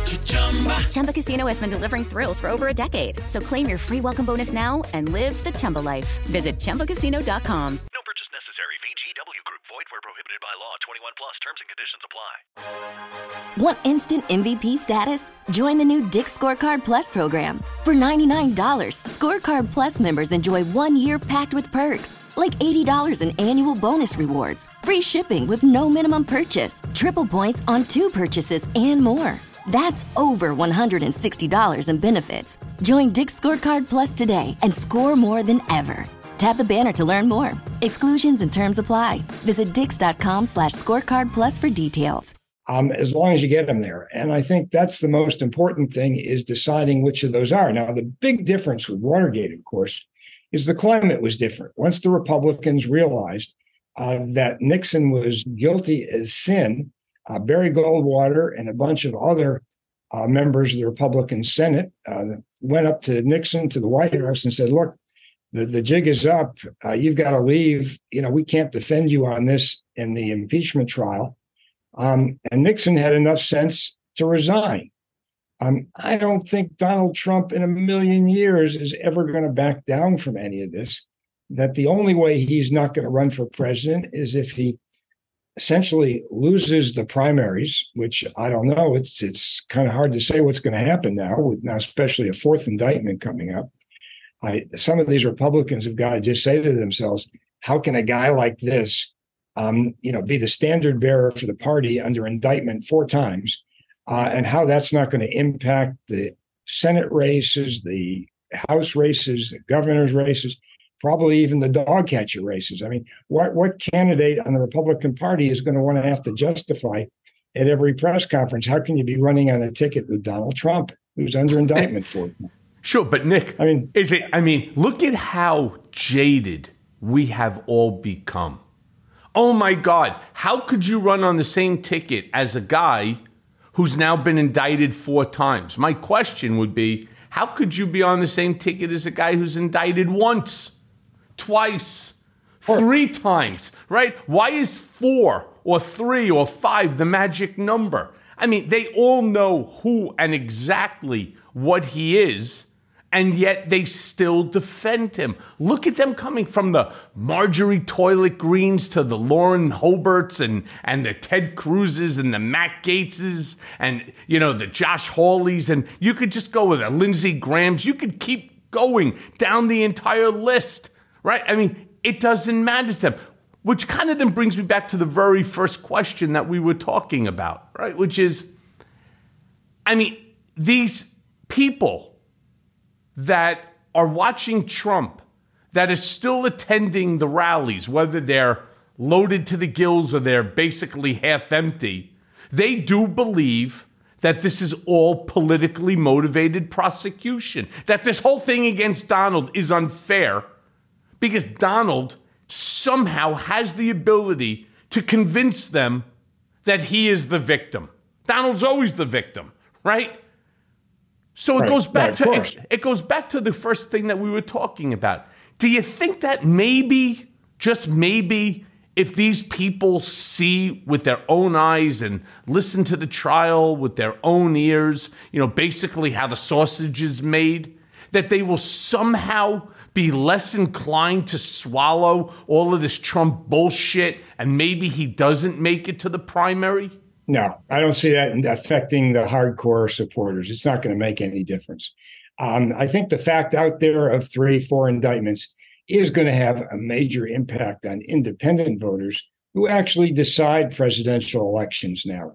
Chumba Casino has been delivering thrills for over a decade. So claim your free welcome bonus now and live the Chumba life. Visit ChumbaCasino.com. No purchase necessary. VGW Group. Void where prohibited by law. 21 plus. Terms and conditions apply. Want instant MVP status? Join the new Dick's Scorecard Plus program. For $99, Scorecard Plus members enjoy 1 year packed with perks, like $80 in annual bonus rewards, free shipping with no minimum purchase, triple points on 2 purchases, and more. That's over $160 in benefits. Join Dick's Scorecard Plus today and score more than ever. Tap the banner to learn more. Exclusions and terms apply. Visit dix.com/scorecard plus for details. As long as you get them there. And I think that's the most important thing, is deciding which of those are. Now, the big difference with Watergate, of course, is the climate was different. Once the Republicans realized that Nixon was guilty as sin, Barry Goldwater and a bunch of other members of the Republican Senate went up to Nixon, to the White House, and said, look, the jig is up. You've got to leave. We can't defend you on this in the impeachment trial. And Nixon had enough sense to resign. I don't think Donald Trump in a million years is ever going to back down from any of this, that the only way he's not going to run for president is if he essentially loses the primaries, which I don't know. It's kind of hard to say what's going to happen now, especially a 4th indictment coming up. Some of these Republicans have got to just say to themselves, how can a guy like this, be the standard bearer for the party under indictment 4 times, and how that's not going to impact the Senate races, the House races, the governor's races, probably even the dog catcher races. I mean, what candidate on the Republican Party is going to want to have to justify at every press conference? How can you be running on a ticket with Donald Trump, who's under indictment for it? Sure, but Nick, look at how jaded we have all become. Oh my God, how could you run on the same ticket as a guy who's now been indicted 4 times? My question would be, how could you be on the same ticket as a guy who's indicted once, twice, 3 times, right? Why is 4 or 3 or 5 the magic number? I mean, they all know who and exactly what he is, and yet they still defend him. Look at them coming from the Marjorie Toilet Greens to the Lauren Hobarts and the Ted Cruzes and the Matt Gaetzes and, the Josh Hawleys. And you could just go with the Lindsey Grahams. You could keep going down the entire list, right? I mean, it doesn't matter to them, which kind of then brings me back to the very first question that we were talking about, right? Which is, these people that are watching Trump, that are still attending the rallies, whether they're loaded to the gills or they're basically half empty, they do believe that this is all politically motivated prosecution, that this whole thing against Donald is unfair because Donald somehow has the ability to convince them that he is the victim. Donald's always the victim, right? So it goes back to the first thing that we were talking about. Do you think that maybe, just maybe, if these people see with their own eyes and listen to the trial with their own ears, basically how the sausage is made, that they will somehow be less inclined to swallow all of this Trump bullshit and maybe he doesn't make it to the primary? No, I don't see that affecting the hardcore supporters. It's not going to make any difference. I think the fact out there of 3, 4 indictments is going to have a major impact on independent voters who actually decide presidential elections now.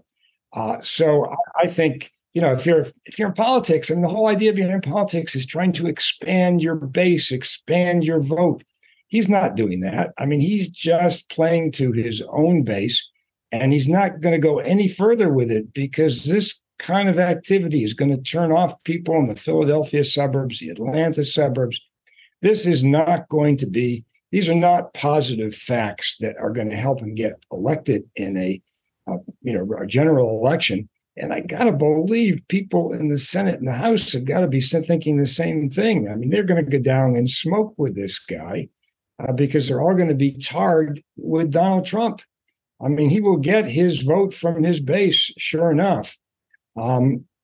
So I think, if you're in politics, and the whole idea of being in politics is trying to expand your base, expand your vote. He's not doing that. He's just playing to his own base. And he's not going to go any further with it because this kind of activity is going to turn off people in the Philadelphia suburbs, the Atlanta suburbs. This is not going to be, these are not positive facts that are going to help him get elected in a general election. And I got to believe people in the Senate and the House have got to be thinking the same thing. They're going to go down and smoke with this guy because they're all going to be tarred with Donald Trump. He will get his vote from his base, sure enough.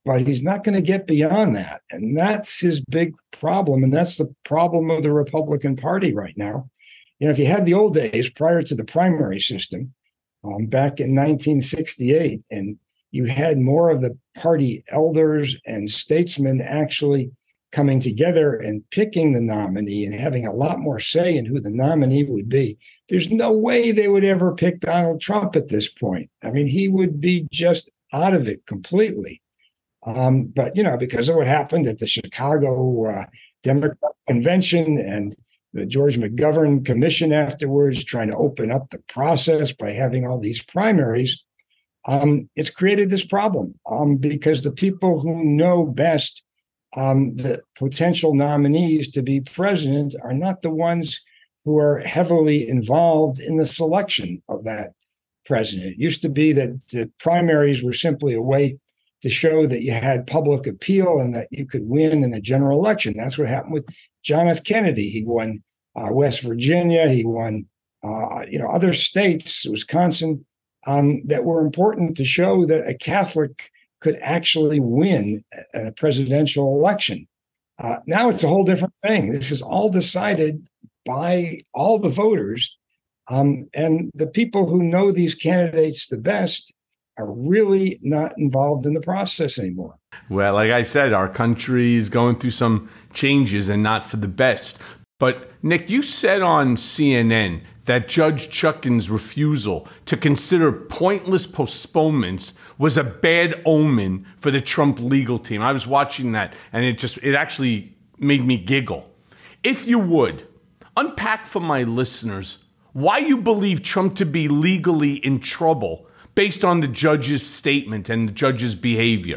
but he's not going to get beyond that. And that's his big problem. And that's the problem of the Republican Party right now. If you had the old days prior to the primary system, back in 1968, and you had more of the party elders and statesmen actually coming together and picking the nominee and having a lot more say in who the nominee would be, there's no way they would ever pick Donald Trump at this point. I mean, he would be just out of it completely. But, because of what happened at the Chicago Democrat Convention and the George McGovern Commission afterwards, trying to open up the process by having all these primaries, it's created this problem because the people who know best the potential nominees to be president are not the ones who are heavily involved in the selection of that president. It used to be that the primaries were simply a way to show that you had public appeal and that you could win in a general election. That's what happened with John F. Kennedy. He won West Virginia. He won, other states, Wisconsin, that were important to show that a Catholic could actually win a presidential election. Now it's a whole different thing. This is all decided by all the voters. And the people who know these candidates the best are really not involved in the process anymore. Well, like I said, our country is going through some changes and not for the best. But Nick, you said on CNN that Judge Chutkan's refusal to consider pointless postponements was a bad omen for the Trump legal team. I was watching that, and it actually made me giggle. If you would, unpack for my listeners why you believe Trump to be legally in trouble based on the judge's statement and the judge's behavior.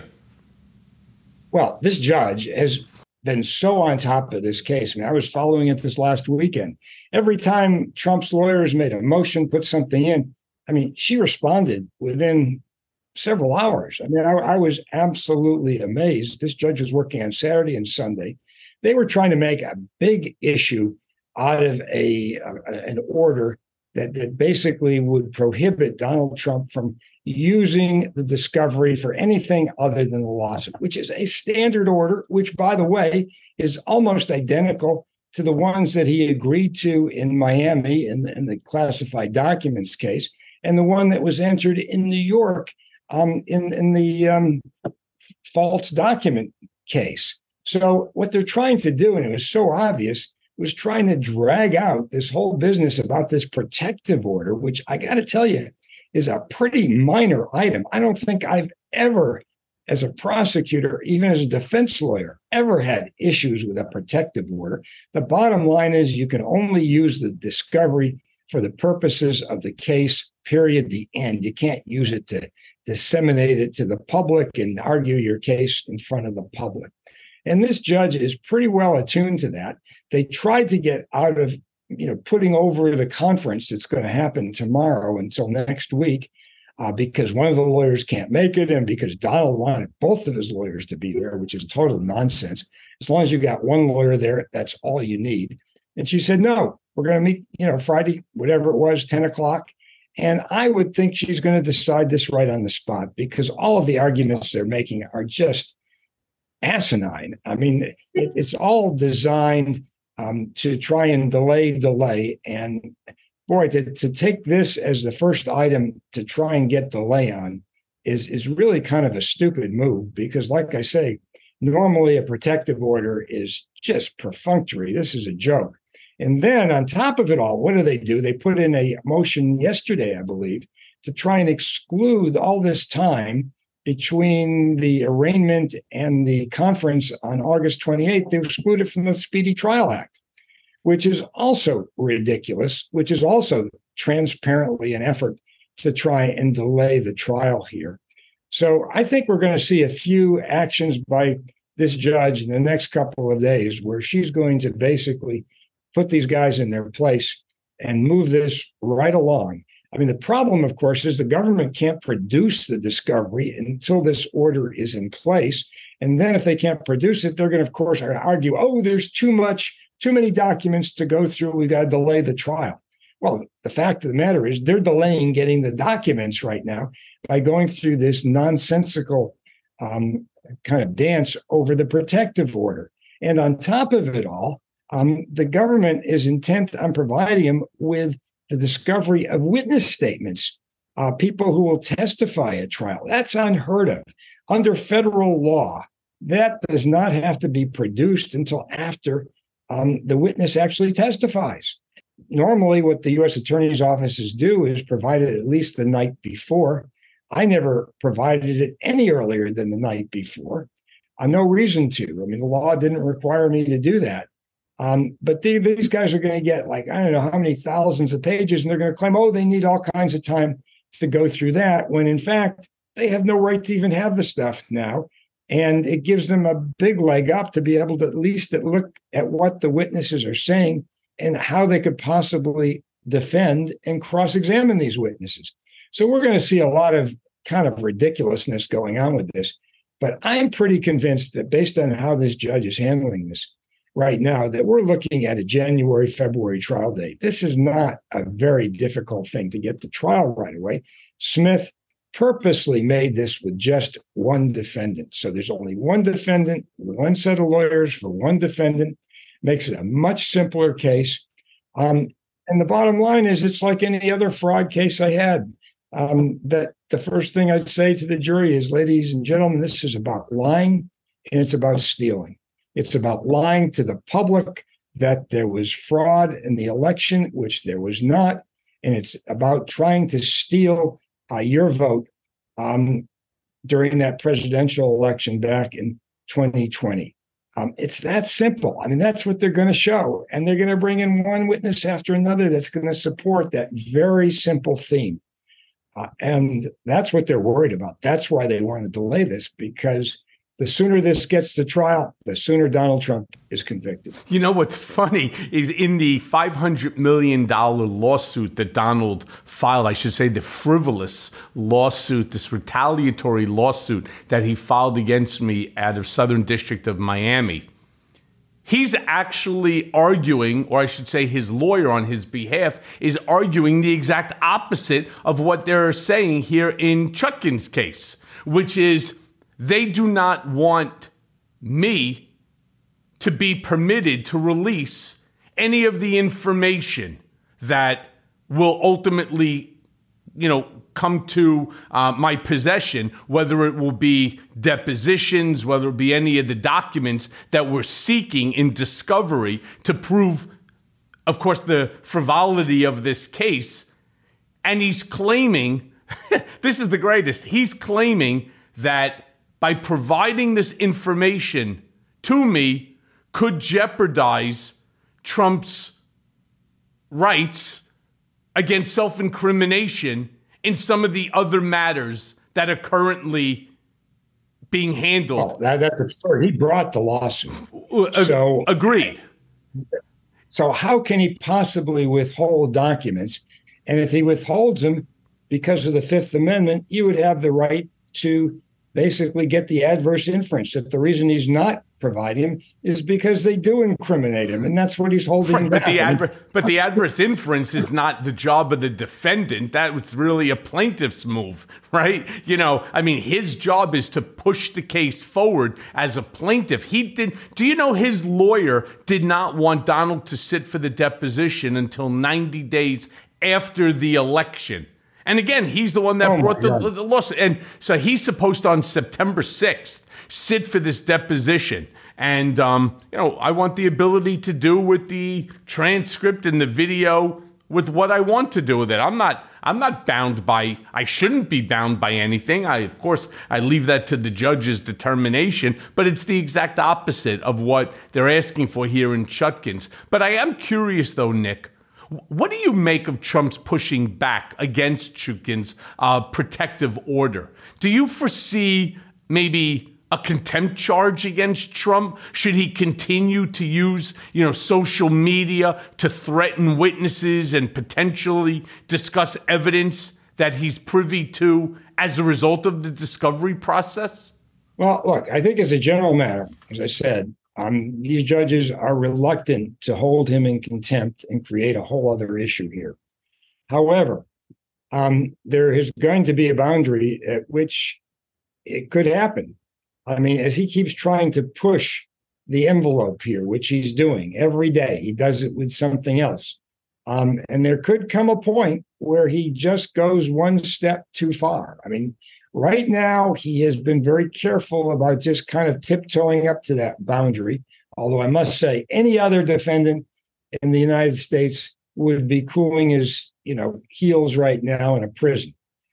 Well, this judge has been so on top of this case. I mean, I was following it this last weekend. Every time Trump's lawyers made a motion, put something in, she responded within several hours. I was absolutely amazed. This judge was working on Saturday and Sunday. They were trying to make a big issue out of an order that basically would prohibit Donald Trump from using the discovery for anything other than the lawsuit, which is a standard order, which, by the way, is almost identical to the ones that he agreed to in Miami in the classified documents case, and the one that was entered in New York in the false document case. So what they're trying to do, and it was so obvious, was trying to drag out this whole business about this protective order, which I got to tell you is a pretty minor item. I don't think I've ever, as a prosecutor, even as a defense lawyer, ever had issues with a protective order. The bottom line is you can only use the discovery for the purposes of the case, period, the end. You can't use it to disseminate it to the public and argue your case in front of the public. And this judge is pretty well attuned to that. They tried to get out of, putting over the conference that's going to happen tomorrow until next week because one of the lawyers can't make it and because Donald wanted both of his lawyers to be there, which is total nonsense. As long as you got one lawyer there, that's all you need. And she said, no, we're going to meet, Friday, whatever it was, 10 o'clock. And I would think she's going to decide this right on the spot because all of the arguments they're making are just asinine. It's all designed to try and delay. And boy, to take this as the first item to try and get delay on is really kind of a stupid move because, like I say, normally a protective order is just perfunctory. This is a joke. And then on top of it all, what do? They put in a motion yesterday, I believe, to try and exclude all this time between the arraignment and the conference on August 28th. They exclude it from the Speedy Trial Act, which is also ridiculous, which is also transparently an effort to try and delay the trial here. So I think we're going to see a few actions by this judge in the next couple of days where she's going to basically put these guys in their place and move this right along. The problem, of course, is the government can't produce the discovery until this order is in place. And then if they can't produce it, they're going to, of course, argue, oh, there's too many documents to go through. We got to delay the trial. Well, the fact of the matter is they're delaying getting the documents right now by going through this nonsensical kind of dance over the protective order. And on top of it all, the government is intent on providing him with the discovery of witness statements, people who will testify at trial. That's unheard of. Under federal law, that does not have to be produced until after the witness actually testifies. Normally, what the U.S. Attorney's offices do is provide it at least the night before. I never provided it any earlier than the night before. No reason to. I mean, the law didn't require me to do that. But these guys are going to get I don't know how many thousands of pages, and they're going to claim, they need all kinds of time to go through that, when in fact, they have no right to even have the stuff now. And it gives them a big leg up to be able to at least look at what the witnesses are saying and how they could possibly defend and cross-examine these witnesses. So we're going to see a lot of kind of ridiculousness going on with this. But I'm pretty convinced that based on how this judge is handling this right now, that we're looking at a January, February trial date. This is not a very difficult thing to get to trial right away. Smith purposely made this with just one defendant. So there's only one defendant, one set of lawyers for one defendant, makes it a much simpler case. And the bottom line is it's like any other fraud case I had. That the first thing I'd say to the jury is, ladies and gentlemen, this is about lying and it's about stealing. It's about lying to the public that there was fraud in the election, which there was not. And it's about trying to steal your vote during that presidential election back in 2020. It's that simple. I mean, that's what they're going to show. And they're going to bring in one witness after another that's going to support that very simple theme. And that's what they're worried about. That's why they want to delay this, because the sooner this gets to trial, the sooner Donald Trump is convicted. You know what's funny is in the $500 million lawsuit that Donald filed, I should say the frivolous lawsuit, this retaliatory lawsuit that he filed against me out of Southern District of Miami, he's actually arguing, or I should say his lawyer on his behalf is arguing the exact opposite of what they're saying here in Chutkan's case, which is they do not want me to be permitted to release any of the information that will ultimately, come to my possession, whether it will be depositions, whether it be any of the documents that we're seeking in discovery to prove, of course, the frivolity of this case. And he's claiming, this is the greatest, he's claiming that by providing this information to me could jeopardize Trump's rights against self-incrimination in some of the other matters that are currently being handled. That's absurd. He brought the lawsuit. Agreed. So how can he possibly withhold documents? And if he withholds them because of the Fifth Amendment, you would have the right to basically get the adverse inference that the reason he's not providing him is because they do incriminate him, and that's what he's holding back. But the adverse inference is not the job of the defendant. That was really a plaintiff's move, right? His job is to push the case forward as a plaintiff. Do you know his lawyer did not want Donald to sit for the deposition until 90 days after the election? And again, he's the one that brought the lawsuit. And so he's supposed to, on September 6th, sit for this deposition. And, I want the ability to do with the transcript and the video with what I want to do with it. I'm not bound by, I shouldn't be bound by anything. I leave that to the judge's determination, but it's the exact opposite of what they're asking for here in Chutkan's. But I am curious though, Nick, what do you make of Trump's pushing back against Chutkan's protective order? Do you foresee maybe a contempt charge against Trump? Should he continue to use, social media to threaten witnesses and potentially discuss evidence that he's privy to as a result of the discovery process? Well, look, I think as a general matter, as I said, these judges are reluctant to hold him in contempt and create a whole other issue here. However, there is going to be a boundary at which it could happen. I mean, as he keeps trying to push the envelope here, which he's doing every day, he does it with something else. And there could come a point where he just goes one step too far. I mean, right now, he has been very careful about just kind of tiptoeing up to that boundary. Although I must say, any other defendant in the United States would be cooling his, heels right now in a prison.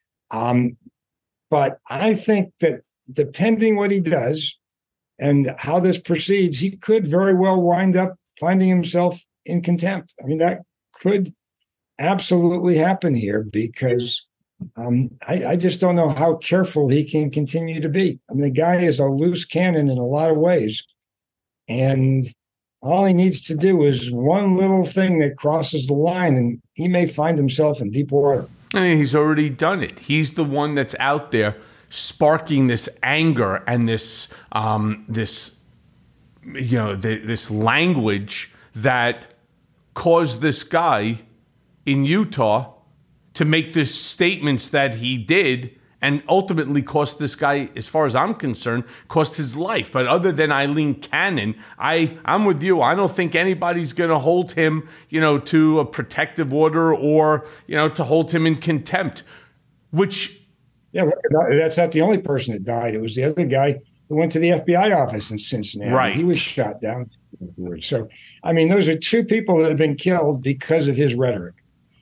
But I think that depending what he does and how this proceeds, he could very well wind up finding himself in contempt. I mean, that could absolutely happen here because I just don't know how careful he can continue to be. I mean, the guy is a loose cannon in a lot of ways. And all he needs to do is one little thing that crosses the line, and he may find himself in deep water. I mean, he's already done it. He's the one that's out there sparking this anger and this language that caused this guy in Utah to make the statements that he did, and ultimately cost this guy, as far as I'm concerned, cost his life. But other than Eileen Cannon, I'm with you. I don't think anybody's going to hold him, to a protective order or, to hold him in contempt, which... Yeah, that's not the only person that died. It was the other guy who went to the FBI office in Cincinnati. Right. He was shot down. So, I mean, those are two people that have been killed because of his rhetoric.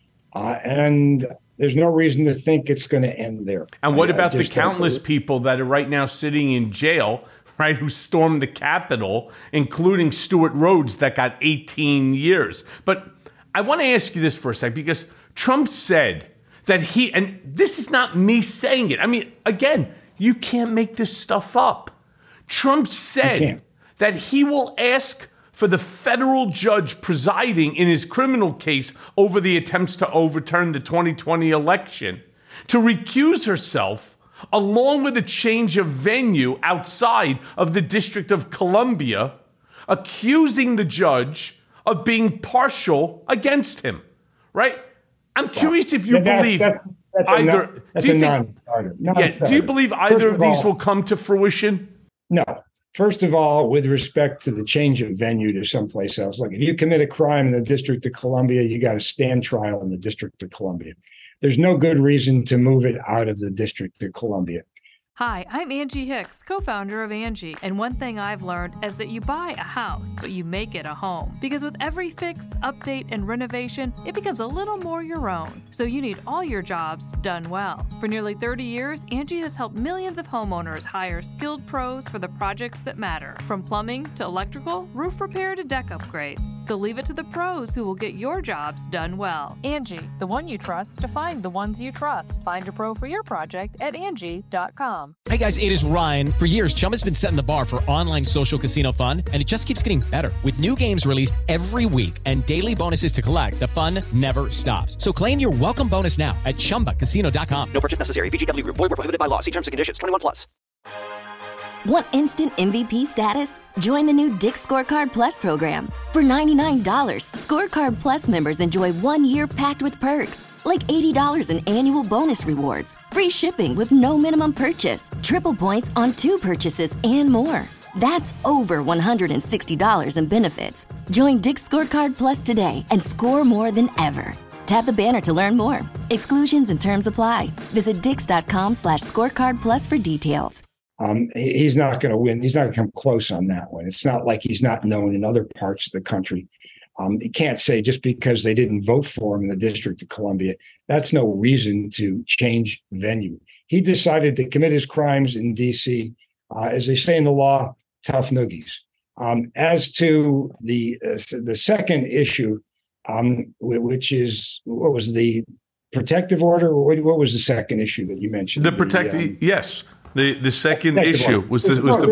And there's no reason to think it's going to end there. And what about the countless people that are right now sitting in jail, right, who stormed the Capitol, including Stuart Rhodes, that got 18 years? But I want to ask you this for a second, because Trump said that and this is not me saying it. I mean, again, you can't make this stuff up. Trump said that he will ask for the federal judge presiding in his criminal case over the attempts to overturn the 2020 election to recuse herself, along with a change of venue outside of the District of Columbia, accusing the judge of being partial against him, right? I'm curious if you believe either... That's a non-starter. Do you believe either of these will come to fruition? No. First of all, with respect to the change of venue to someplace else, like if you commit a crime in the District of Columbia, you got to stand trial in the District of Columbia. There's no good reason to move it out of the District of Columbia. Hi, I'm Angie Hicks, co-founder of Angie, and one thing I've learned is that you buy a house, but you make it a home. Because with every fix, update, and renovation, it becomes a little more your own. So you need all your jobs done well. For nearly 30 years, Angie has helped millions of homeowners hire skilled pros for the projects that matter. From plumbing to electrical, roof repair to deck upgrades. So leave it to the pros who will get your jobs done well. Angie, the one you trust to find the ones you trust. Find a pro for your project at Angie.com. Hey guys, it is Ryan. For years, Chumba's been setting the bar for online social casino fun, and it just keeps getting better. With new games released every week and daily bonuses to collect, the fun never stops. So claim your welcome bonus now at ChumbaCasino.com. No purchase necessary. VGW Group. Void where prohibited by law. See terms and conditions. 21+. Want instant MVP status? Join the new Dick's Scorecard Plus program. For $99, Scorecard Plus members enjoy 1 year packed with perks, like $80 in annual bonus rewards, free shipping with no minimum purchase, triple points on 2 purchases, and more. That's over $160 in benefits. Join Dick's Scorecard Plus today and score more than ever. Tap the banner to learn more. Exclusions and terms apply. Visit dix.com/scorecard plus for details. He's not going to win. He's not going to come close on that one. It's not like he's not known in other parts of the country. You can't say just because they didn't vote for him in the District of Columbia, that's no reason to change venue. He decided to commit his crimes in D.C., as they say in the law, tough noogies. As to the second issue, which is, what was the protective order? What was the second issue that you mentioned? The protective, yes. The second issue was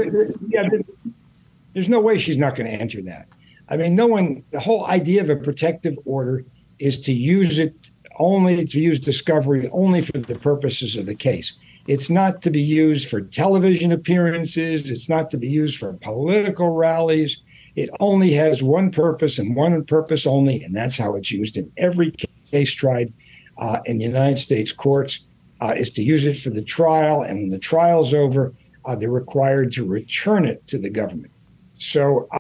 there's no way she's not going to answer that. I mean, the whole idea of a protective order is to use discovery only for the purposes of the case. It's not to be used for television appearances. It's not to be used for political rallies. It only has one purpose and one purpose only, and that's how it's used in every case tried in the United States courts, is to use it for the trial. And when the trial's over, they're required to return it to the government. So,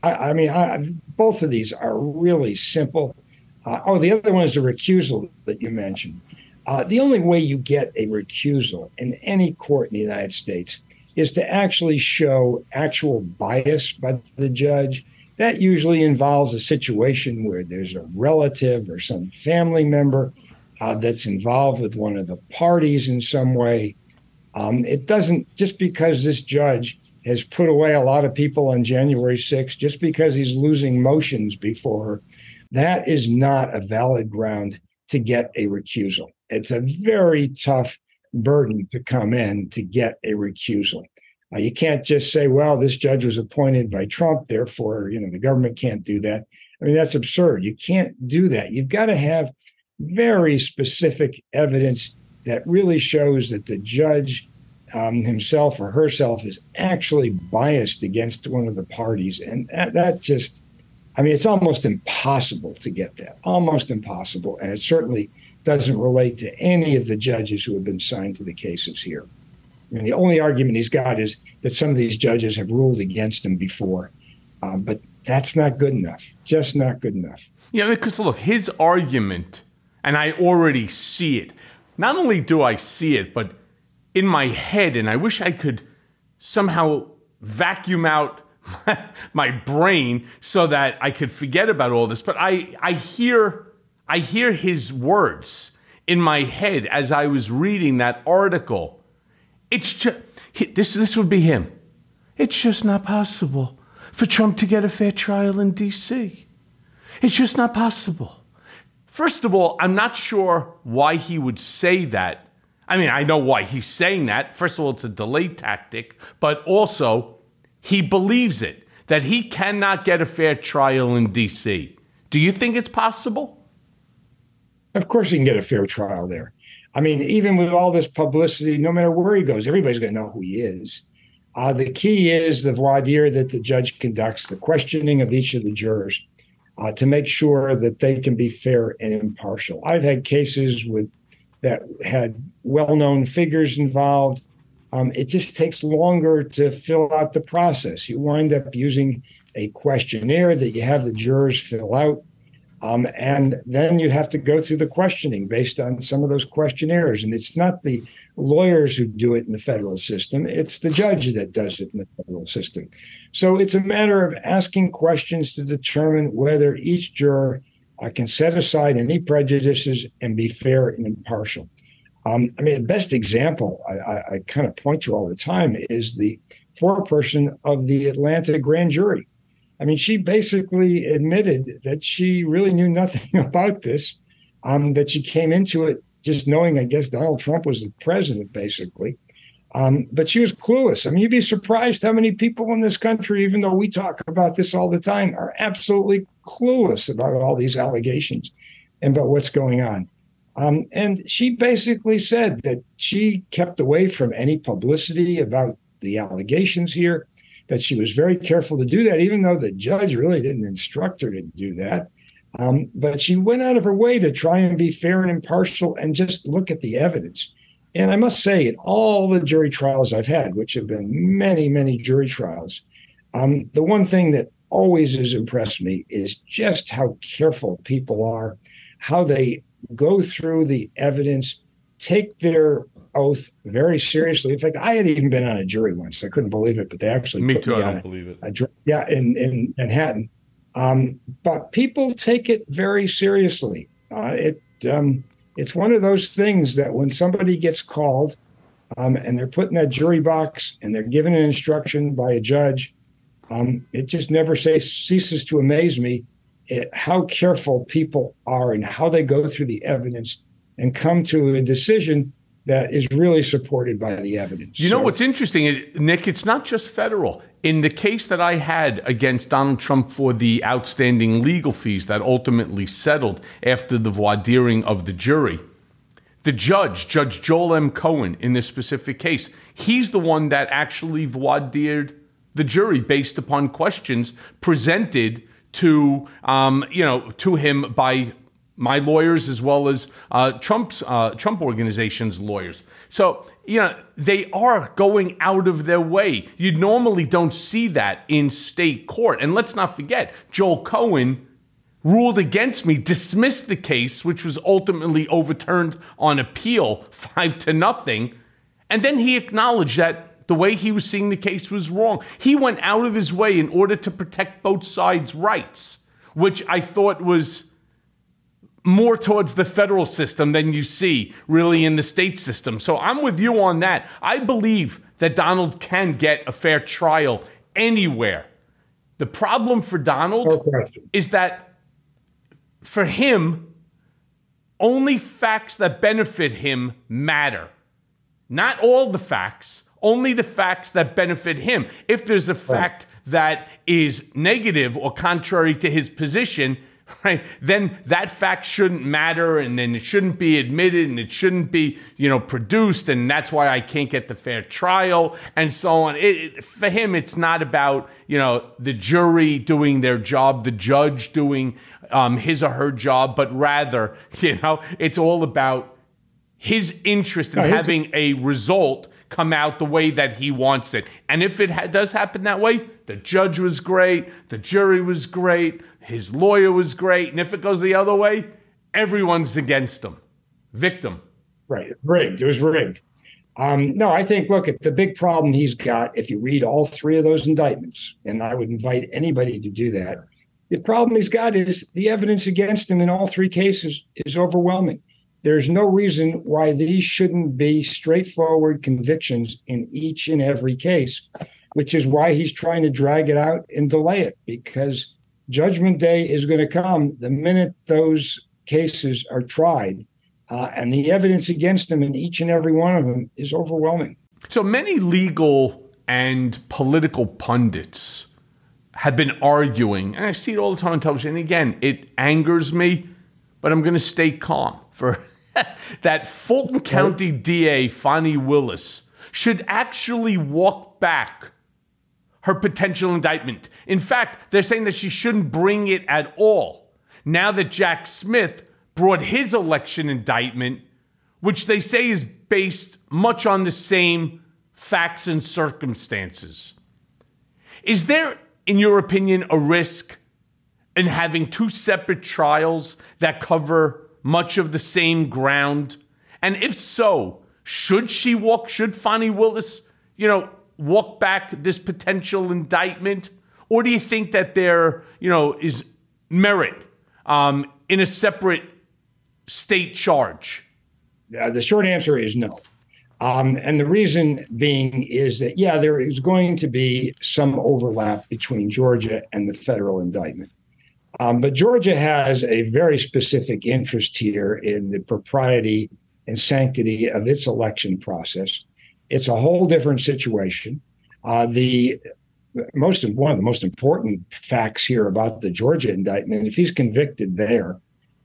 both of these are really simple. The other one is the recusal that you mentioned. The only way you get a recusal in any court in the United States is to actually show actual bias by the judge. That usually involves a situation where there's a relative or some family member that's involved with one of the parties in some way. It doesn't, just because this judge has put away a lot of people on January 6th, just because he's losing motions before her, that is not a valid ground to get a recusal. It's a very tough burden to come in to get a recusal. You can't just say, well, this judge was appointed by Trump, therefore, the government can't do that. I mean, that's absurd. You can't do that. You've got to have very specific evidence that really shows that the judge himself or herself is actually biased against one of the parties. And that just, it's almost impossible to get that, almost impossible. And it certainly doesn't relate to any of the judges who have been signed to the cases here. The only argument he's got is that some of these judges have ruled against him before. But that's not good enough, just not good enough. Yeah, because look, his argument, and I already see it. Not only do I see it, but in my head, and I wish I could somehow vacuum out my brain so that I could forget about all this. But I hear his words in my head as I was reading that article. It's just, this would be him. It's just not possible for Trump to get a fair trial in D.C. It's just not possible. First of all, I'm not sure why he would say that. I know why he's saying that. First of all, it's a delay tactic, but also he believes it, that he cannot get a fair trial in D.C. Do you think it's possible? Of course he can get a fair trial there. Even with all this publicity, no matter where he goes, everybody's going to know who he is. The key is the voir dire that the judge conducts, the questioning of each of the jurors to make sure that they can be fair and impartial. I've had cases that had well-known figures involved. It just takes longer to fill out the process. You wind up using a questionnaire that you have the jurors fill out. And then you have to go through the questioning based on some of those questionnaires. And it's not the lawyers who do it in the federal system. It's the judge that does it in the federal system. So it's a matter of asking questions to determine whether each juror can set aside any prejudices and be fair and impartial. The best example I kind of point to all the time is the foreperson of the Atlanta grand jury. She basically admitted that she really knew nothing about this, that she came into it just knowing, I guess, Donald Trump was the president, basically. But she was clueless. You'd be surprised how many people in this country, even though we talk about this all the time, are absolutely clueless about all these allegations and about what's going on. And she basically said that she kept away from any publicity about the allegations here, that she was very careful to do that, even though the judge really didn't instruct her to do that. But she went out of her way to try and be fair and impartial and just look at the evidence. And I must say, in all the jury trials I've had, which have been many, many jury trials, the one thing that always has impressed me is just how careful people are, how they go through the evidence, take their oath very seriously. In fact, I had even been on a jury once. I couldn't believe it, but they actually me put too. me I on don't believe it. In Manhattan. But people take it very seriously. It's one of those things that when somebody gets called and they're put in that jury box and they're given an instruction by a judge, it just never ceases to amaze me at how careful people are and how they go through the evidence and come to a decision that is really supported by the evidence. You know what's interesting, Nick, it's not just federal. In the case that I had against Donald Trump for the outstanding legal fees that ultimately settled after the voir diring of the jury, the judge, Judge Joel M. Cohen, in this specific case, he's the one that actually voir dired the jury based upon questions presented to him by my lawyers as well as Trump organization's lawyers. So, they are going out of their way. You normally don't see that in state court. And let's not forget, Joel Cohen ruled against me, dismissed the case, which was ultimately overturned on appeal 5-0. And then he acknowledged that the way he was seeing the case was wrong. He went out of his way in order to protect both sides' rights, which I thought was more towards the federal system than you see really in the state system. So I'm with you on that. I believe that Donald can get a fair trial anywhere. The problem for Donald is that for him, only facts that benefit him matter. Not all the facts, only the facts that benefit him. If there's a fact that is negative or contrary to his position, right, then that fact shouldn't matter, and then it shouldn't be admitted, and it shouldn't be, produced, and that's why I can't get the fair trial, and so on. For him, it's not about, the jury doing their job, the judge doing his or her job, but rather, it's all about his interest in having a result come out the way that he wants it. And if it does happen that way, the judge was great, the jury was great, his lawyer was great, and if it goes the other way, everyone's against him. Victim. Right. Rigged. It was rigged. No, I think, look, at the big problem he's got, if you read all three of those indictments, and I would invite anybody to do that, the problem he's got is the evidence against him in all three cases is overwhelming. There's no reason why these shouldn't be straightforward convictions in each and every case, which is why he's trying to drag it out and delay it, because Judgment Day is going to come the minute those cases are tried, and the evidence against him in each and every one of them is overwhelming. So many legal and political pundits have been arguing, and I see it all the time on television, and again, it angers me, but I'm going to stay calm for that Fulton County DA, Fani Willis, should actually walk back her potential indictment. In fact, they're saying that she shouldn't bring it at all. Now that Jack Smith brought his election indictment, which they say is based much on the same facts and circumstances. Is there, in your opinion, a risk in having two separate trials that cover much of the same ground? And if so, should Fani Willis, walk back this potential indictment? Or do you think that there, is merit in a separate state charge? The short answer is no. And the reason being is that, there is going to be some overlap between Georgia and the federal indictment. But Georgia has a very specific interest here in the propriety and sanctity of its election process. It's a whole different situation. One of the most important facts here about the Georgia indictment, if he's convicted there,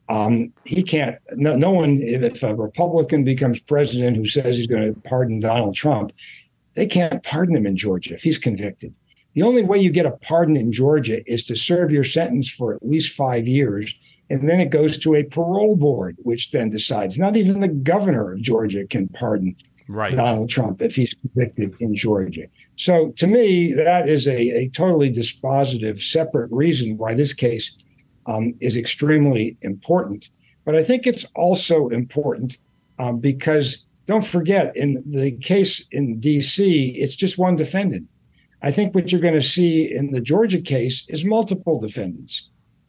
he can't, no one, if a Republican becomes president who says he's going to pardon Donald Trump, they can't pardon him in Georgia if he's convicted. The only way you get a pardon in Georgia is to serve your sentence for at least 5 years, and then it goes to a parole board, which then decides. Not even the governor of Georgia can pardon Donald Trump if he's convicted in Georgia. So to me, that is a totally dispositive, separate reason why this case is extremely important. But I think it's also important because, don't forget, in the case in D.C., it's just one defendant. I think what you're going to see in the Georgia case is multiple defendants.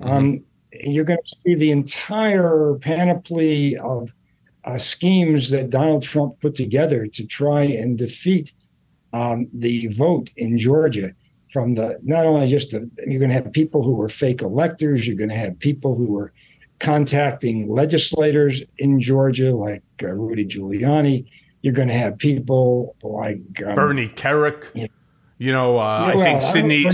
You're going to see the entire panoply of schemes that Donald Trump put together to try and defeat the vote in Georgia. From you're going to have people who were fake electors. You're going to have people who were contacting legislators in Georgia, like Rudy Giuliani. You're going to have people like Bernie Kerik. I think Sidney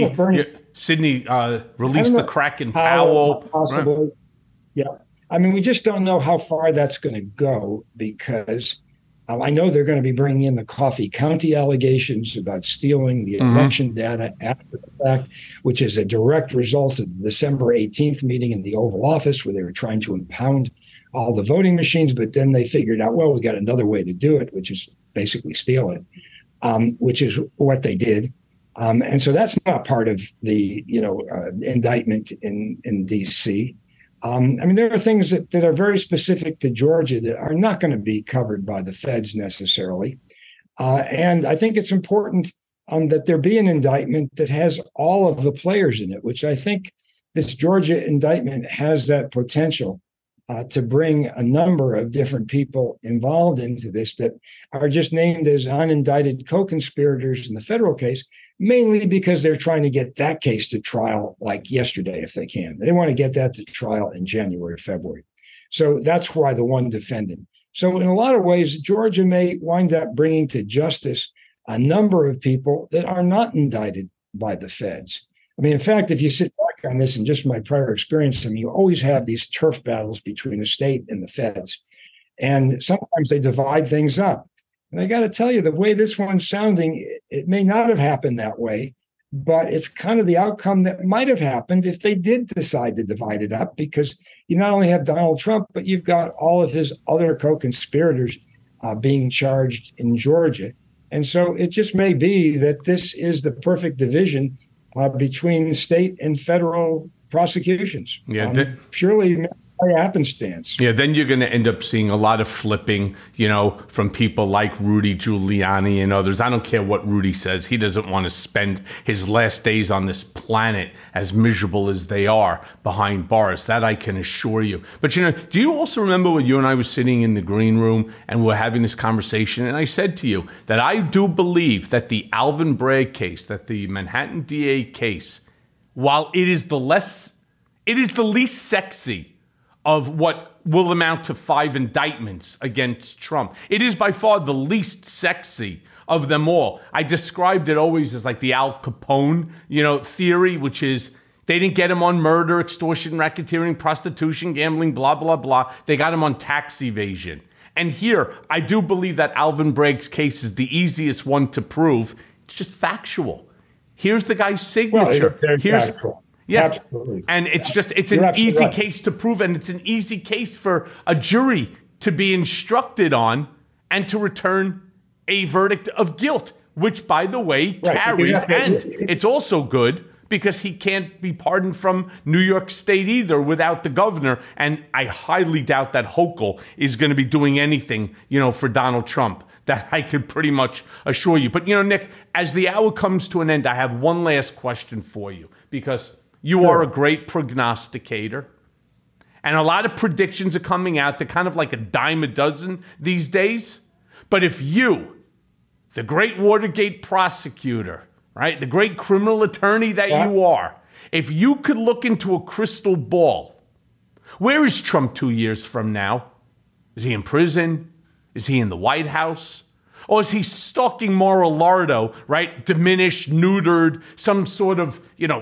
released the Kraken Powell. Possibly. Right? Yeah. I mean, we just don't know how far that's going to go because I know they're going to be bringing in the Coffee County allegations about stealing the election data after the fact, which is a direct result of the December 18th meeting in the Oval Office where they were trying to impound all the voting machines. But then they figured out, well, we got another way to do it, which is basically steal it, which is what they did. And so that's not part of the, indictment in D.C. I mean, there are things that are very specific to Georgia that are not going to be covered by the feds necessarily. And I think it's important that there be an indictment that has all of the players in it, which I think this Georgia indictment has that potential to bring a number of different people involved into this that are just named as unindicted co-conspirators in the federal case, mainly because they're trying to get that case to trial like yesterday, if they can. They want to get that to trial in January or February. So that's why the one defendant. So in a lot of ways, Georgia may wind up bringing to justice a number of people that are not indicted by the feds. I mean, in fact, if you sit back on this and just my prior experience, I mean, you always have these turf battles between the state and the feds. And sometimes they divide things up. And I got to tell you, the way this one's sounding, it may not have happened that way, but it's kind of the outcome that might have happened if they did decide to divide it up, because you not only have Donald Trump, but you've got all of his other co-conspirators being charged in Georgia. And so it just may be that this is the perfect division between state and federal prosecutions. Yeah, purely by happenstance. Yeah, then you're going to end up seeing a lot of flipping, from people like Rudy Giuliani and others. I don't care what Rudy says. He doesn't want to spend his last days on this planet as miserable as they are behind bars. That I can assure you. But, do you also remember when you and I were sitting in the green room and we're having this conversation, and I said to you that I do believe that the Alvin Bragg case, that the Manhattan DA case, while it is the least sexy of what will amount to 5 indictments against Trump, it is by far the least sexy of them all. I described it always as like the Al Capone, theory, which is they didn't get him on murder, extortion, racketeering, prostitution, gambling, blah, blah, blah. They got him on tax evasion. And here, I do believe that Alvin Bragg's case is the easiest one to prove. It's just factual. Here's the guy's signature. Well, here's factual. Yeah, absolutely. And it's an easy case to prove, and it's an easy case for a jury to be instructed on and to return a verdict of guilt, which, by the way, carries, and it's also good because he can't be pardoned from New York State either without the governor, and I highly doubt that Hochul is going to be doing anything, for Donald Trump. That I could pretty much assure you. But, Nick, as the hour comes to an end, I have one last question for you, because you are a great prognosticator. And a lot of predictions are coming out. They're kind of like a dime a dozen these days. But if you, the great Watergate prosecutor, right, the great criminal attorney that you are, if you could look into a crystal ball, where is Trump 2 years from now? Is he in prison? Is he in the White House? Or is he stalking Mar-a-Lago, right, diminished, neutered, some sort of,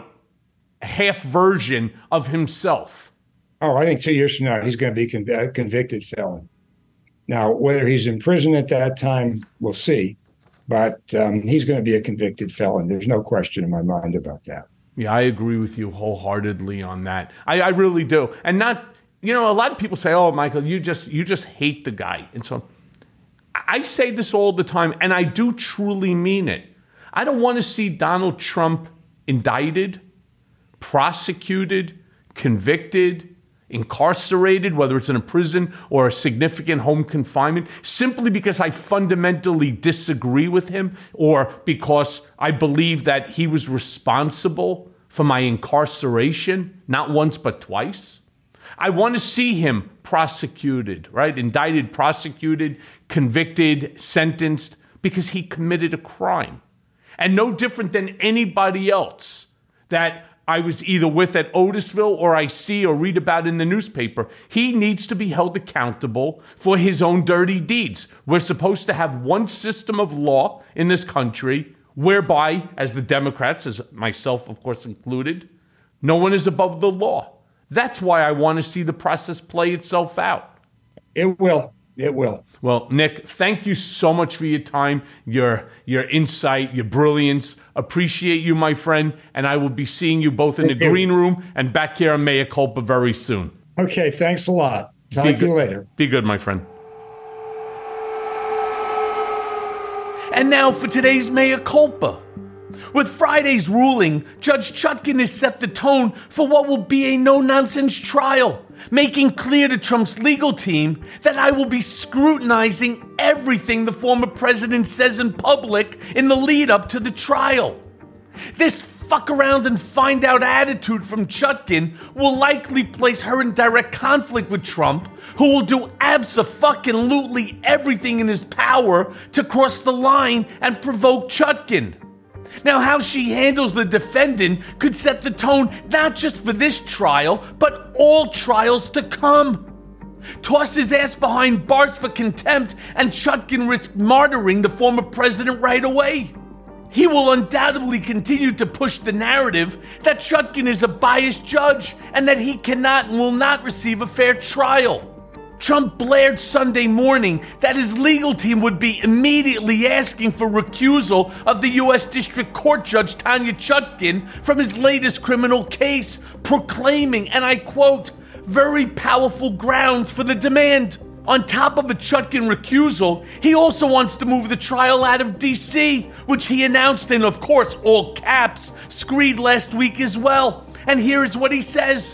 half version of himself? Oh, I think 2 years from now, he's going to be a convicted felon. Now, whether he's in prison at that time, we'll see. But he's going to be a convicted felon. There's no question in my mind about that. Yeah, I agree with you wholeheartedly on that. I really do. And not, a lot of people say, oh, Michael, you just hate the guy. And so I say this all the time, and I do truly mean it. I don't want to see Donald Trump indicted, prosecuted, convicted, incarcerated, whether it's in a prison or a significant home confinement, simply because I fundamentally disagree with him or because I believe that he was responsible for my incarceration, not once but twice. I want to see him prosecuted, right? Indicted, prosecuted, convicted, sentenced, because he committed a crime. And no different than anybody else that I was either with at Otisville or I see or read about in the newspaper. He needs to be held accountable for his own dirty deeds. We're supposed to have one system of law in this country whereby, as the Democrats, as myself, of course, included, no one is above the law. That's why I want to see the process play itself out. It will. It will. Well, Nick, thank you so much for your time, your insight, your brilliance. Appreciate you, my friend. And I will be seeing you both in the green room and back here on Mea Culpa very soon. Okay, thanks a lot. Talk to you later. Be good, my friend. And now for today's Mea Culpa. With Friday's ruling, Judge Chutkan has set the tone for what will be a no-nonsense trial, making clear to Trump's legal team that I will be scrutinizing everything the former president says in public in the lead-up to the trial. This fuck-around-and-find-out attitude from Chutkan will likely place her in direct conflict with Trump, who will do abso-fucking-lutely everything in his power to cross the line and provoke Chutkan. Now, how she handles the defendant could set the tone not just for this trial, but all trials to come. Toss his ass behind bars for contempt, and Chutkan risks martyring the former president right away. He will undoubtedly continue to push the narrative that Chutkan is a biased judge and that he cannot and will not receive a fair trial. Trump blared Sunday morning that his legal team would be immediately asking for recusal of the U.S. District Court Judge Tanya Chutkan from his latest criminal case, proclaiming, and I quote, very powerful grounds for the demand. On top of a Chutkan recusal, he also wants to move the trial out of D.C., which he announced in, of course, all caps, screed last week as well. And here's what he says.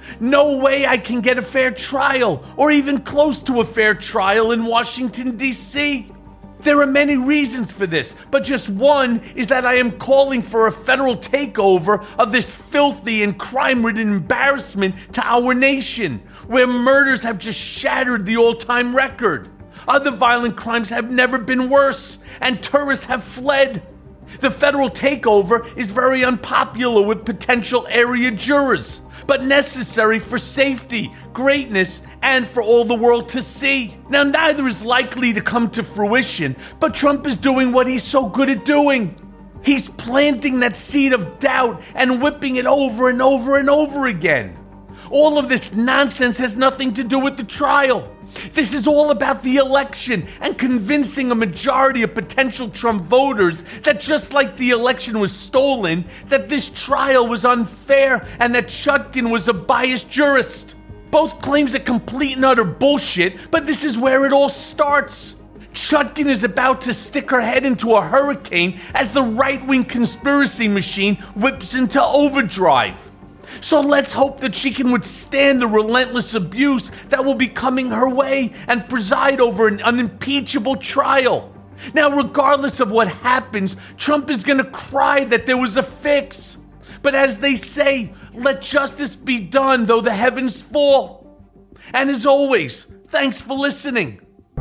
No way I can get a fair trial, or even close to a fair trial in Washington, D.C. There are many reasons for this, but just one is that I am calling for a federal takeover of this filthy and crime-ridden embarrassment to our nation, where murders have just shattered the all-time record. Other violent crimes have never been worse, and tourists have fled. The federal takeover is very unpopular with potential area jurors, but necessary for safety, greatness, and for all the world to see. Now, neither is likely to come to fruition, but Trump is doing what he's so good at doing. He's planting that seed of doubt and whipping it over and over and over again. All of this nonsense has nothing to do with the trial. This is all about the election and convincing a majority of potential Trump voters that just like the election was stolen, that this trial was unfair and that Chutkan was a biased jurist. Both claims are complete and utter bullshit, but this is where it all starts. Chutkan is about to stick her head into a hurricane as the right-wing conspiracy machine whips into overdrive. So let's hope that she can withstand the relentless abuse that will be coming her way and preside over an unimpeachable trial. Now, regardless of what happens, Trump is going to cry that there was a fix. But as they say, let justice be done though the heavens fall. And as always, thanks for listening.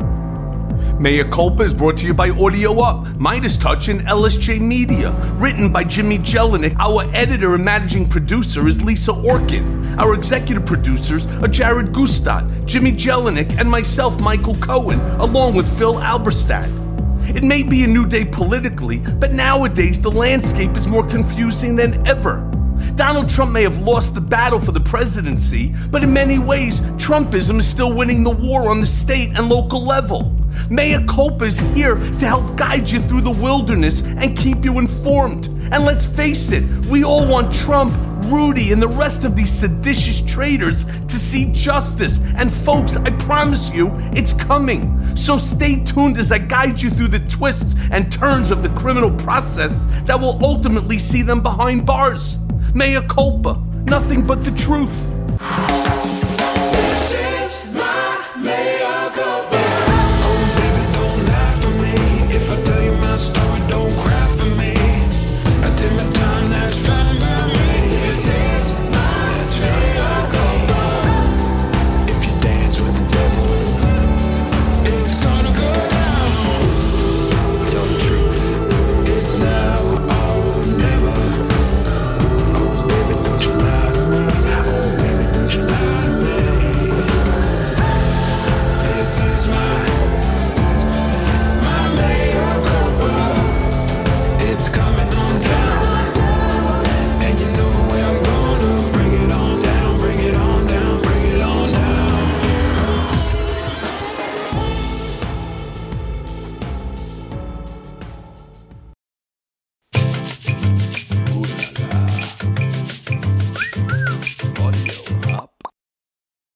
Mea Culpa is brought to you by Audio Up, Midas Touch, and LSJ Media. Written by Jimmy Jelinek. Our editor and managing producer is Lisa Orkin. Our executive producers are Jared Gustat, Jimmy Jelinek, and myself, Michael Cohen, along with Phil Alberstadt. It may be a new day politically, but nowadays the landscape is more confusing than ever. Donald Trump may have lost the battle for the presidency, but in many ways, Trumpism is still winning the war on the state and local level. Mea Culpa is here to help guide you through the wilderness and keep you informed. And let's face it, we all want Trump, Rudy, and the rest of these seditious traitors to see justice. And folks, I promise you, it's coming. So stay tuned as I guide you through the twists and turns of the criminal process that will ultimately see them behind bars. Mea Culpa, nothing but the truth. This is my mea culpa. Oh, baby, don't lie for me. If I tell you my story, don't cry for me. I did my time, that's fine by me. This is my mea culpa. If you dance with the devil, it's gonna go down. Tell the truth, it's now or never. Oh, baby, don't you lie to me. Oh, baby, don't you lie.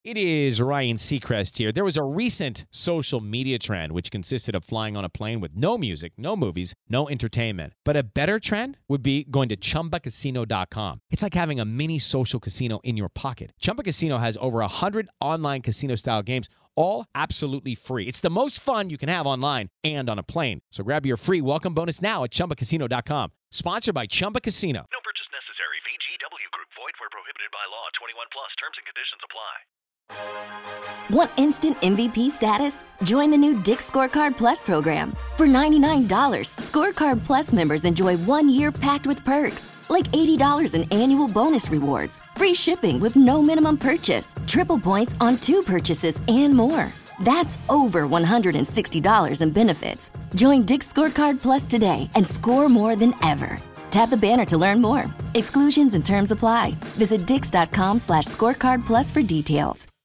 It is Ryan Seacrest here. There was a recent social media trend which consisted of flying on a plane with no music, no movies, no entertainment. But a better trend would be going to ChumbaCasino.com. It's like having a mini social casino in your pocket. Chumba Casino has over 100 online casino-style games, all absolutely free. It's the most fun you can have online and on a plane. So grab your free welcome bonus now at ChumbaCasino.com. Sponsored by Chumba Casino. No purchase necessary. VGW Group. Void where prohibited by law. 21 plus. Terms and conditions apply. Want instant MVP status? Join the new Dick's Scorecard Plus program. For $99, Scorecard Plus members enjoy 1 year packed with perks, like $80 in annual bonus rewards, free shipping with no minimum purchase, triple points on 2 purchases, and more. That's over $160 in benefits. Join Dick's Scorecard Plus today and score more than ever. Tap the banner to learn more. Exclusions and terms apply. Visit dix.com/scorecard plus for details.